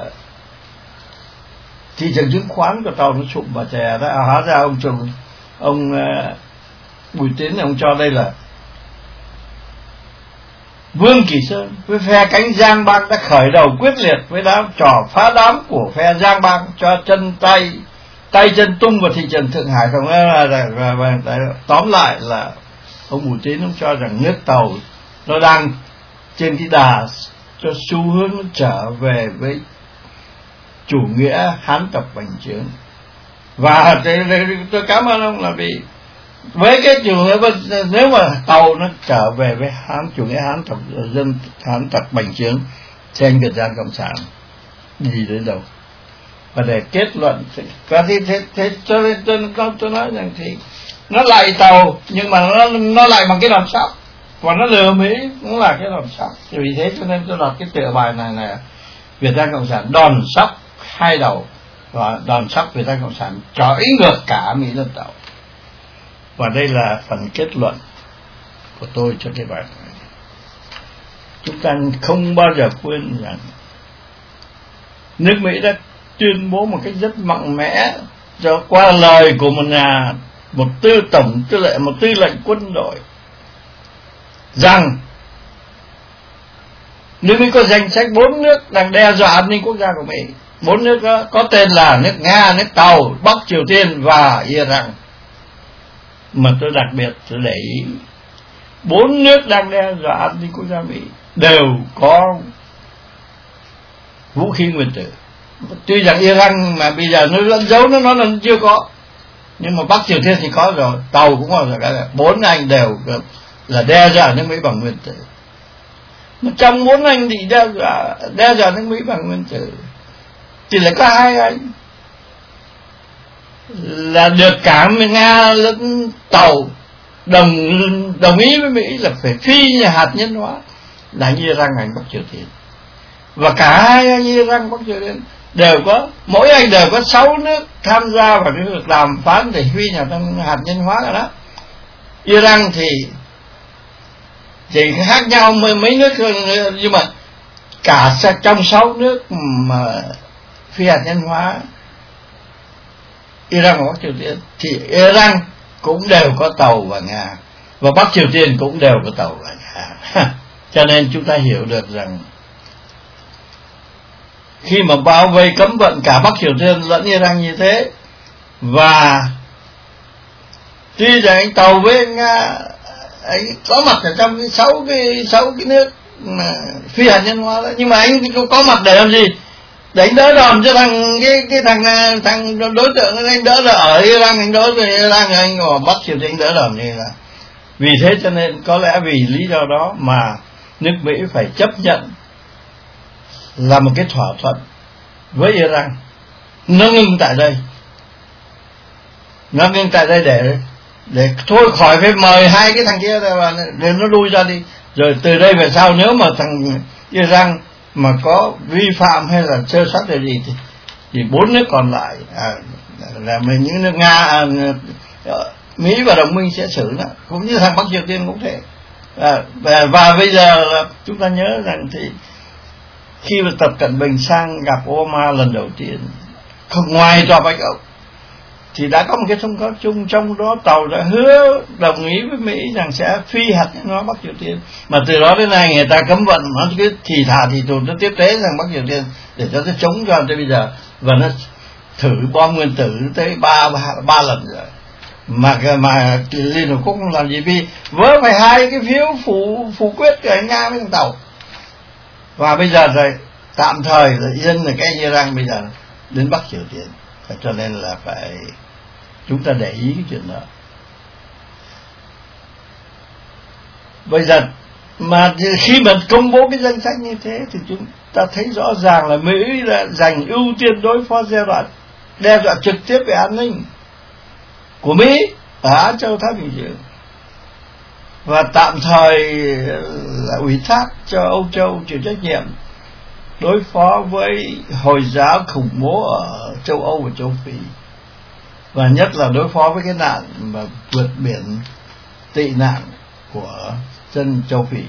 thị trường chứng khoán của Tàu nó sụp và chè đó. Hóa ra ông chồng ông uh, Bùi Tín ông cho đây là Vương Kỳ Sơn với phe cánh Giang Bang đã khởi đầu quyết liệt với đám trò phá đám của phe Giang Bang, cho chân tay tay chân tung vào thị trường Thượng Hải. Không là, là, là, là, là tóm lại là ông Bùi Tín ông cho rằng nước Tàu nó đang trên cái đà cho xu hướng nó trở về với chủ nghĩa hán tộc bành trướng. Và tôi cảm ơn ông là vì với cái chủ nghĩa, nếu mà Tàu nó trở về với hán chủ nghĩa hán tộc dân hán tộc bành trướng thì anh Việt Nam Cộng sản gì đến đâu. Và để kết luận và thì thế, thế cho nên tôi, tôi, tôi nói rằng thì nó lại Tàu nhưng mà nó nó lại bằng cái đòn sóc, và nó lừa Mỹ cũng là cái đòn sóc. Vì thế cho nên tôi đọc cái tựa bài này là Việt Nam Cộng sản đòn sóc hai đầu, và đòn sóc Việt Nam Cộng sản trói ngược cả Mỹ dân Tàu. Và đây là phần kết luận của tôi cho cái bài này. Chúng ta không bao giờ quên rằng nước Mỹ đã tuyên bố một cách rất mạnh mẽ cho qua lời của một nhà một tư tổng tư lệnh một tư lệnh quân đội rằng nước Mỹ có danh sách bốn nước đang đe dọa an ninh quốc gia của Mỹ. Bốn nước đó có tên là nước Nga, nước Tàu, Bắc Triều Tiên và Iran. Mà tôi đặc biệt tôi để ý, bốn nước đang đe dọa an ninh quốc gia Mỹ đều có vũ khí nguyên tử. Tuy rằng Iran mà bây giờ nó lẫn giấu nó nói là nó chưa có, nhưng mà Bắc Triều Tiên thì có rồi, Tàu cũng có rồi, cả bốn anh đều là đe dọa nước Mỹ bằng nguyên tử. Mà trong bốn anh thì đe dọa đe dọa nước Mỹ bằng nguyên tử thì lại có hai anh là được cả Nga lẫn Tàu đồng đồng ý với Mỹ là phải phi nhà hạt nhân hóa, là anh Iran, anh Bắc Triều Tiên. Và cả hai anh Iran, Bắc Triều Tiên đều có, mỗi anh đều có sáu nước tham gia vào cái việc đàm phán để phi nhà hạt nhân hóa cả đó. Iran thì thì khác nhau mấy, mấy nước, nhưng mà cả trong sáu nước mà phi hạt nhân hóa Iran và Bắc Triều Tiên thì Iran cũng đều có Tàu và Nga, và Bắc Triều Tiên cũng đều có Tàu và Nga. Cho nên chúng ta hiểu được rằng khi mà bao vây cấm vận cả Bắc Triều Tiên lẫn Iran như thế, và tuy rằng anh Tàu với anh Nga anh có mặt ở trong cái sáu cái sáu cái nước mà phi hạt nhân hóa đó, nhưng mà anh có mặt để làm gì? Để anh đỡ đòn cho thằng cái cái thằng thằng đối tượng anh đỡ là ở Iran, anh đỡ về Iran, anh ở Bắc Triều Tiên đỡ đòn như là. Vì thế cho nên có lẽ vì lý do đó mà nước Mỹ phải chấp nhận là một cái thỏa thuận với Iran, nó ngừng tại đây, nó ngừng tại đây để để thôi khỏi phải mời hai cái thằng kia và để nó lui ra đi. Rồi từ đây về sau nếu mà thằng Iran mà có vi phạm hay là sơ sót gì thì thì bốn nước còn lại à, là mình những nước Nga, à, Mỹ và đồng minh sẽ xử nó, cũng như thằng Bắc Triều Tiên cũng thế. À, và, và bây giờ là chúng ta nhớ rằng thì khi mà Tập Cận Bình sang gặp Obama lần đầu tiên, không ngoài tòa Bạch Ốc, thì đã có một cái thông cáo chung, trong đó Tàu đã hứa đồng ý với Mỹ rằng sẽ phi hạt nhân hóa Bắc Triều Tiên. Mà từ đó đến nay người ta cấm vận, nó cứ thì thà thì tụt nó tiếp tế rằng Bắc Triều Tiên để cho nó chống cho tới bây giờ, và nó thử bom nguyên tử tới ba ba, ba lần rồi. Mà mà Liên Hợp Quốc không làm gì, vì vớ phải hai cái phiếu phủ phủ quyết của Nga với thằng Tàu. Và bây giờ rồi tạm thời là dân là cái Iran bây giờ đến Bắc Triều Tiên, cho nên là phải chúng ta để ý cái chuyện đó. Bây giờ mà khi mà công bố cái danh sách như thế thì chúng ta thấy rõ ràng là Mỹ đã dành ưu tiên đối phó giai đoạn đe dọa trực tiếp về an ninh của Mỹ ở Á Châu Thái Bình Dương, và tạm thời là ủy thác cho Âu Châu chịu trách nhiệm đối phó với Hồi giáo khủng bố ở châu Âu và châu Phi, và nhất là đối phó với cái nạn mà vượt biển tị nạn của dân châu Phi.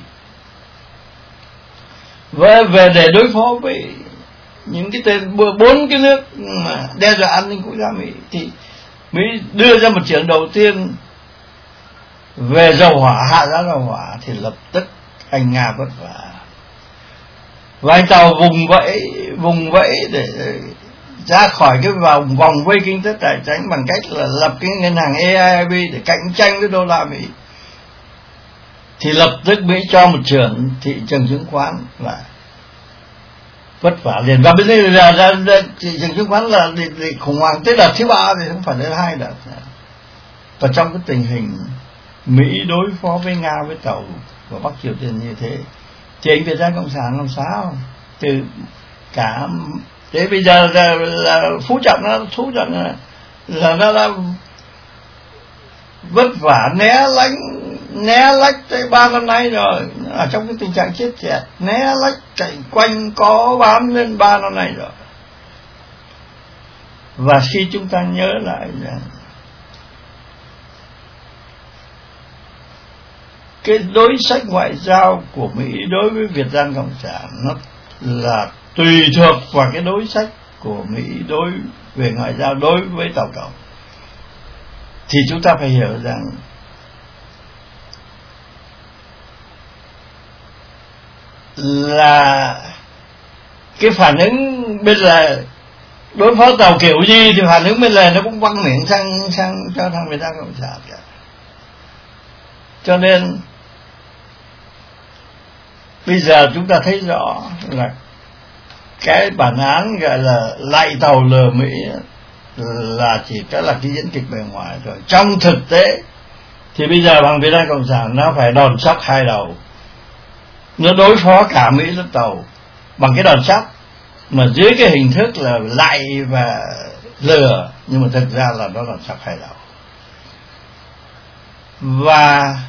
Và về để đối phó với những cái tên bốn cái nước mà đe dọa an ninh quốc gia Mỹ, thì Mỹ đưa ra một chuyện đầu tiên về dầu hỏa, hạ giá dầu hỏa, thì lập tức anh Nga vất vả. Và anh Tàu vùng vẫy vùng vẫy để ra khỏi cái vòng vòng vây kinh tế tài chính bằng cách là lập cái ngân hàng a i bê để cạnh tranh với đô la Mỹ. Thì lập tức Mỹ cho một trưởng thị trường chứng khoán là vất vả liền. Và bây giờ là, là, là thị trường chứng khoán là để, để khủng hoảng tới đợt thứ ba thì không phải đến hai đợt. Và trong cái tình hình Mỹ đối phó với Nga, với Tàu và Bắc Triều Tiên như thế, thì anh Việt Nam Cộng sản làm sao? Từ cả thế bây giờ là, là Phú Trọng nó Phú Trọng là, là nó là vất vả né lánh né lách tới ba năm nay rồi, ở trong cái tình trạng chết chẹt, né lách chạy quanh có bám lên ba năm nay rồi. Và khi chúng ta nhớ lại rằng cái đối sách ngoại giao của Mỹ đối với Việt Nam Cộng sản nó là tùy thuộc vào cái đối sách của Mỹ đối về ngoại giao đối với Tàu Cộng, thì chúng ta phải hiểu rằng là cái phản ứng bên là đối phó Tàu kiểu gì thì phản ứng bên là nó cũng quăng miệng sang sang cho thằng Việt Nam Cộng sản cả. Cho nên bây giờ chúng ta thấy rõ là cái bản án gọi là lạy tàu lừa Mỹ là chỉ cái là cái diễn kịch bề ngoài rồi. Trong thực tế thì bây giờ bằng Việt Nam Cộng sản nó phải đòn sóc hai đầu, nó đối phó cả Mỹ lẫn Tàu bằng cái đòn sóc mà dưới cái hình thức là lạy và lừa, nhưng mà thực ra là nó đòn sóc hai đầu. Và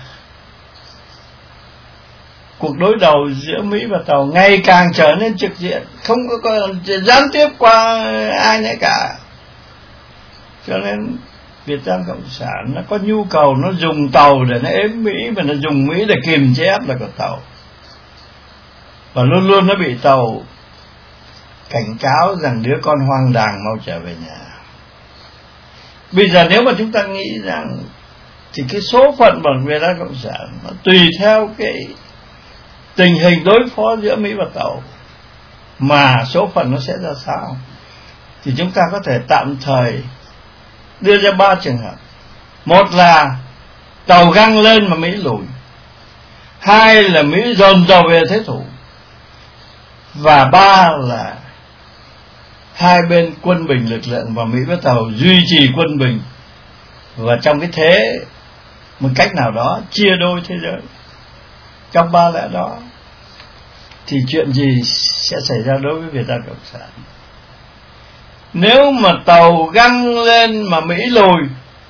cuộc đối đầu giữa Mỹ và Tàu ngày càng trở nên trực diện, không có, có gián tiếp qua ai nữa cả. Cho nên Việt Nam Cộng sản nó có nhu cầu nó dùng Tàu để nó ếm Mỹ, và nó dùng Mỹ để kiềm chế áp lực của Tàu, và luôn luôn nó bị Tàu cảnh cáo rằng đứa con hoang đàng mau trở về nhà. Bây giờ nếu mà chúng ta nghĩ rằng thì cái số phận của Việt Nam Cộng sản nó tùy theo cái tình hình đối phó giữa Mỹ và Tàu mà số phận nó sẽ ra sao, thì chúng ta có thể tạm thời đưa ra ba trường hợp. Một là Tàu găng lên mà Mỹ lùi, hai là Mỹ dồn dầu về thế thủ, và ba là hai bên quân bình lực lượng và Mỹ với Tàu duy trì quân bình, và trong cái thế một cách nào đó chia đôi thế giới. Trong ba lẽ đó thì chuyện gì sẽ xảy ra đối với Việt Nam Cộng sản? Nếu mà Tàu găng lên mà Mỹ lùi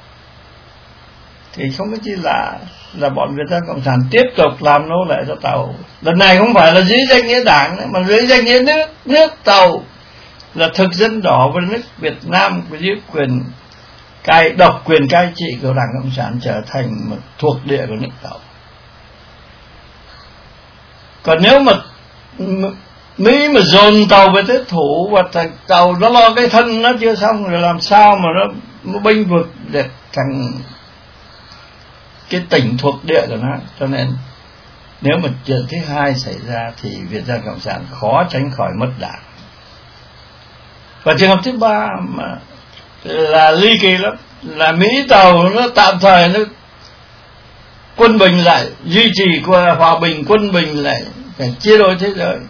thì không có chi lạ là bọn Việt Nam Cộng sản tiếp tục làm nô lệ cho Tàu. Lần này không phải là dưới danh nghĩa đảng nữa, mà dưới danh nghĩa nước. Nước Tàu là thực dân đỏ với nước Việt Nam với dưới quyền cai độc quyền cai trị của Đảng Cộng sản trở thành một thuộc địa của nước Tàu. Còn nếu mà Mỹ mà dồn Tàu về thế thủ và Tàu nó lo cái thân nó chưa xong rồi, làm sao mà nó, nó bênh vực được thành cái tỉnh thuộc địa của nó. Cho nên nếu mà chuyện thứ hai xảy ra thì Việt Nam Cộng sản khó tránh khỏi mất đảng. Và trường hợp thứ ba mà là ly kỳ lắm, là Mỹ Tàu nó tạm thời nó quân bình lại, duy trì qua hòa bình quân bình lại, phải chia đôi thế giới.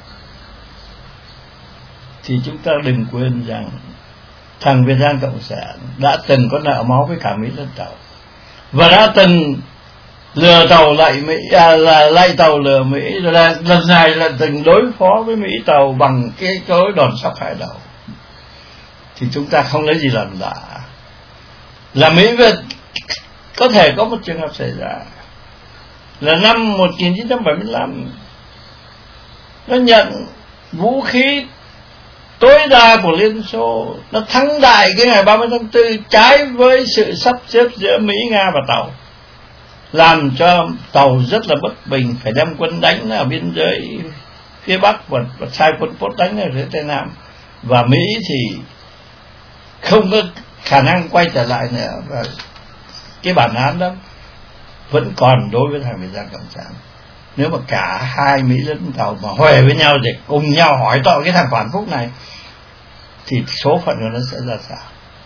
Thì chúng ta đừng quên rằng thằng Việt Nam Cộng sản đã từng có nợ máu với cả Mỹ lẫn Tàu, và đã từng lừa Tàu lại Mỹ, à, là lay Tàu lừa Mỹ, rồi là lần này là từng đối phó với Mỹ Tàu bằng cái cối đòn sóc hai đầu. Thì chúng ta không lấy gì làm lạ là Mỹ Việt có thể có một trường hợp xảy ra là năm một nghìn chín trăm bảy mươi lăm nó nhận vũ khí tối đa của Liên Xô, nó thắng đại cái ngày ba mươi tháng tư trái với sự sắp xếp giữa Mỹ, Nga và Tàu, làm cho Tàu rất là bất bình, phải đem quân đánh ở biên giới phía Bắc và, và sai quân Pốt đánh ở phía Tây Nam, và Mỹ thì không có khả năng quay trở lại nữa. Và cái bản án đó vẫn còn đối với thằng Việt Nam Cộng sản. Nếu mà cả hai Mỹ lẫn Tàu mà huề với nhau để cùng nhau hỏi tội cái thằng phản phúc này thì số phận của nó sẽ ra sao?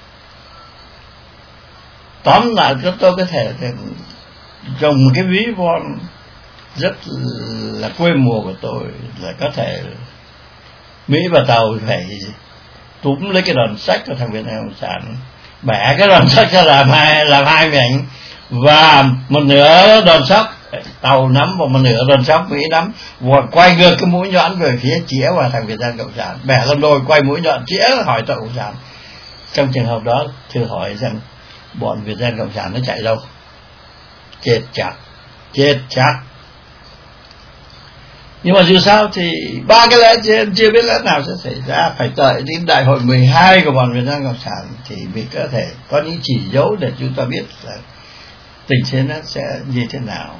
Tóm lại tôi có thể dùng một cái ví von rất là quê mùa của tôi là có thể Mỹ và Tàu phải túm lấy cái đòn sách của thằng Việt Nam Cộng sản, bẻ cái đòn sách ra làm hai làm hai miệng, và một nửa đòn sóc Tàu nắm và một nửa đòn sóc Mỹ nắm, và quay ngược cái mũi nhọn về phía chĩa vào thằng Việt Nam Cộng sản, bẻ làm đôi, quay mũi nhọn chĩa hỏi tội Cộng sản. Trong trường hợp đó thử hỏi rằng bọn Việt Nam Cộng sản nó chạy đâu? Chết chắc, chết chắc. Nhưng mà dù sao thì ba cái lẽ trên chưa biết lẽ nào sẽ xảy ra, phải đợi đến đại hội mười hai của bọn Việt Nam Cộng sản thì mình có thể có những chỉ dấu để chúng ta biết là tình thế nó sẽ như thế nào.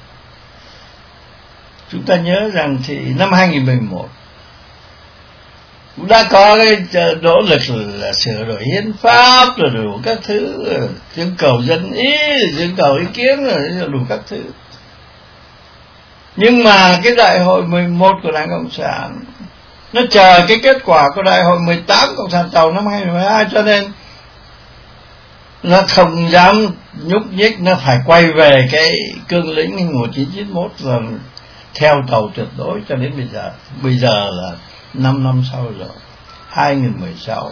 Chúng ta nhớ rằng thì năm hai nghìn mười một cũng đã có cái nỗ lực là sửa đổi hiến pháp rồi đủ các thứ, trưng cầu dân ý, trưng cầu ý kiến rồi đủ các thứ. Nhưng mà cái đại hội mười một của Đảng Cộng sản nó chờ cái kết quả của đại hội mười tám Cộng sản Tàu năm hai nghìn không trăm mười hai, cho nên nó không dám nhúc nhích, nó phải quay về cái cương lĩnh một nghìn chín trăm chín mươi mốt rồi theo Tàu tuyệt đối cho đến bây giờ. Bây giờ là năm năm sau rồi, hai nghìn không trăm mười sáu.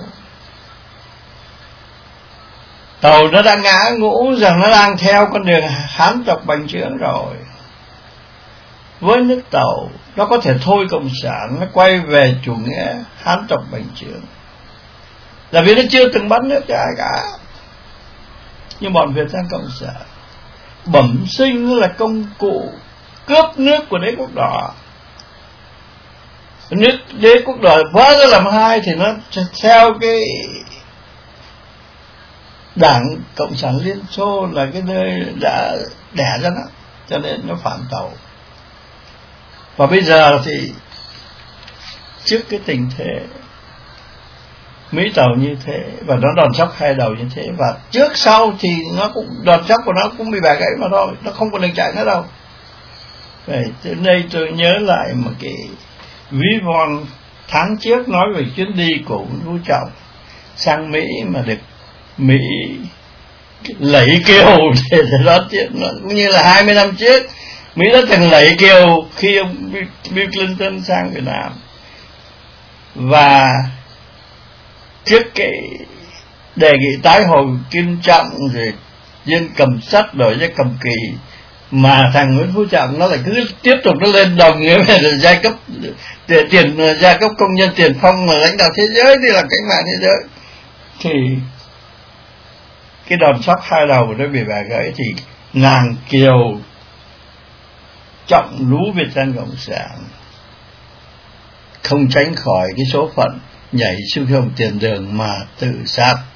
Tàu nó đã ngã ngũ rằng nó đang theo con đường Hán tộc bành trướng rồi. Với nước Tàu nó có thể thôi cộng sản, nó quay về chủ nghĩa Hán tộc bành trướng, là vì nó chưa từng bắt nước cho ai cả. Nhưng bọn Việt Nam Cộng sản bẩm sinh là công cụ cướp nước của đế quốc đỏ. Nước đế quốc đỏ vỡ ra làm hai thì nó theo cái Đảng Cộng sản Liên Xô là cái nơi đã đẻ ra nó, cho nên nó phản Tàu. Và bây giờ thì trước cái tình thế Mỹ Tàu như thế và nó đòn sóc hai đầu như thế, và trước sau thì nó cũng đòn sóc của nó cũng bị bẻ gãy mà thôi, nó không còn đường chạy nữa đâu. Vậy từ đây tôi nhớ lại một cái ví von tháng trước nói về chuyến đi của Nguyễn Phú Trọng sang Mỹ mà được Mỹ lấy kiều để đón tiếp, nó cũng như là hai mươi năm trước Mỹ đã từng lấy kiều khi ông Bill Clinton sang Việt Nam. Và trước cái đề nghị tái hồi Kim Trọng rồi dân cầm sắt đổi ra cầm kỳ, mà thằng Nguyễn Phú Trọng nó lại cứ tiếp tục nó lên đồng nghĩa về giai cấp tiền giai cấp công nhân tiền phong mà lãnh đạo thế giới thì là cách mạng thế giới, thì cái đòn sóc hai đầu nó bị bẻ gãy. Thì nàng kiều trọng lũ Việt Nam Cộng sản không tránh khỏi cái số phận nhảy xuống hồng tiền đường mà tự sát.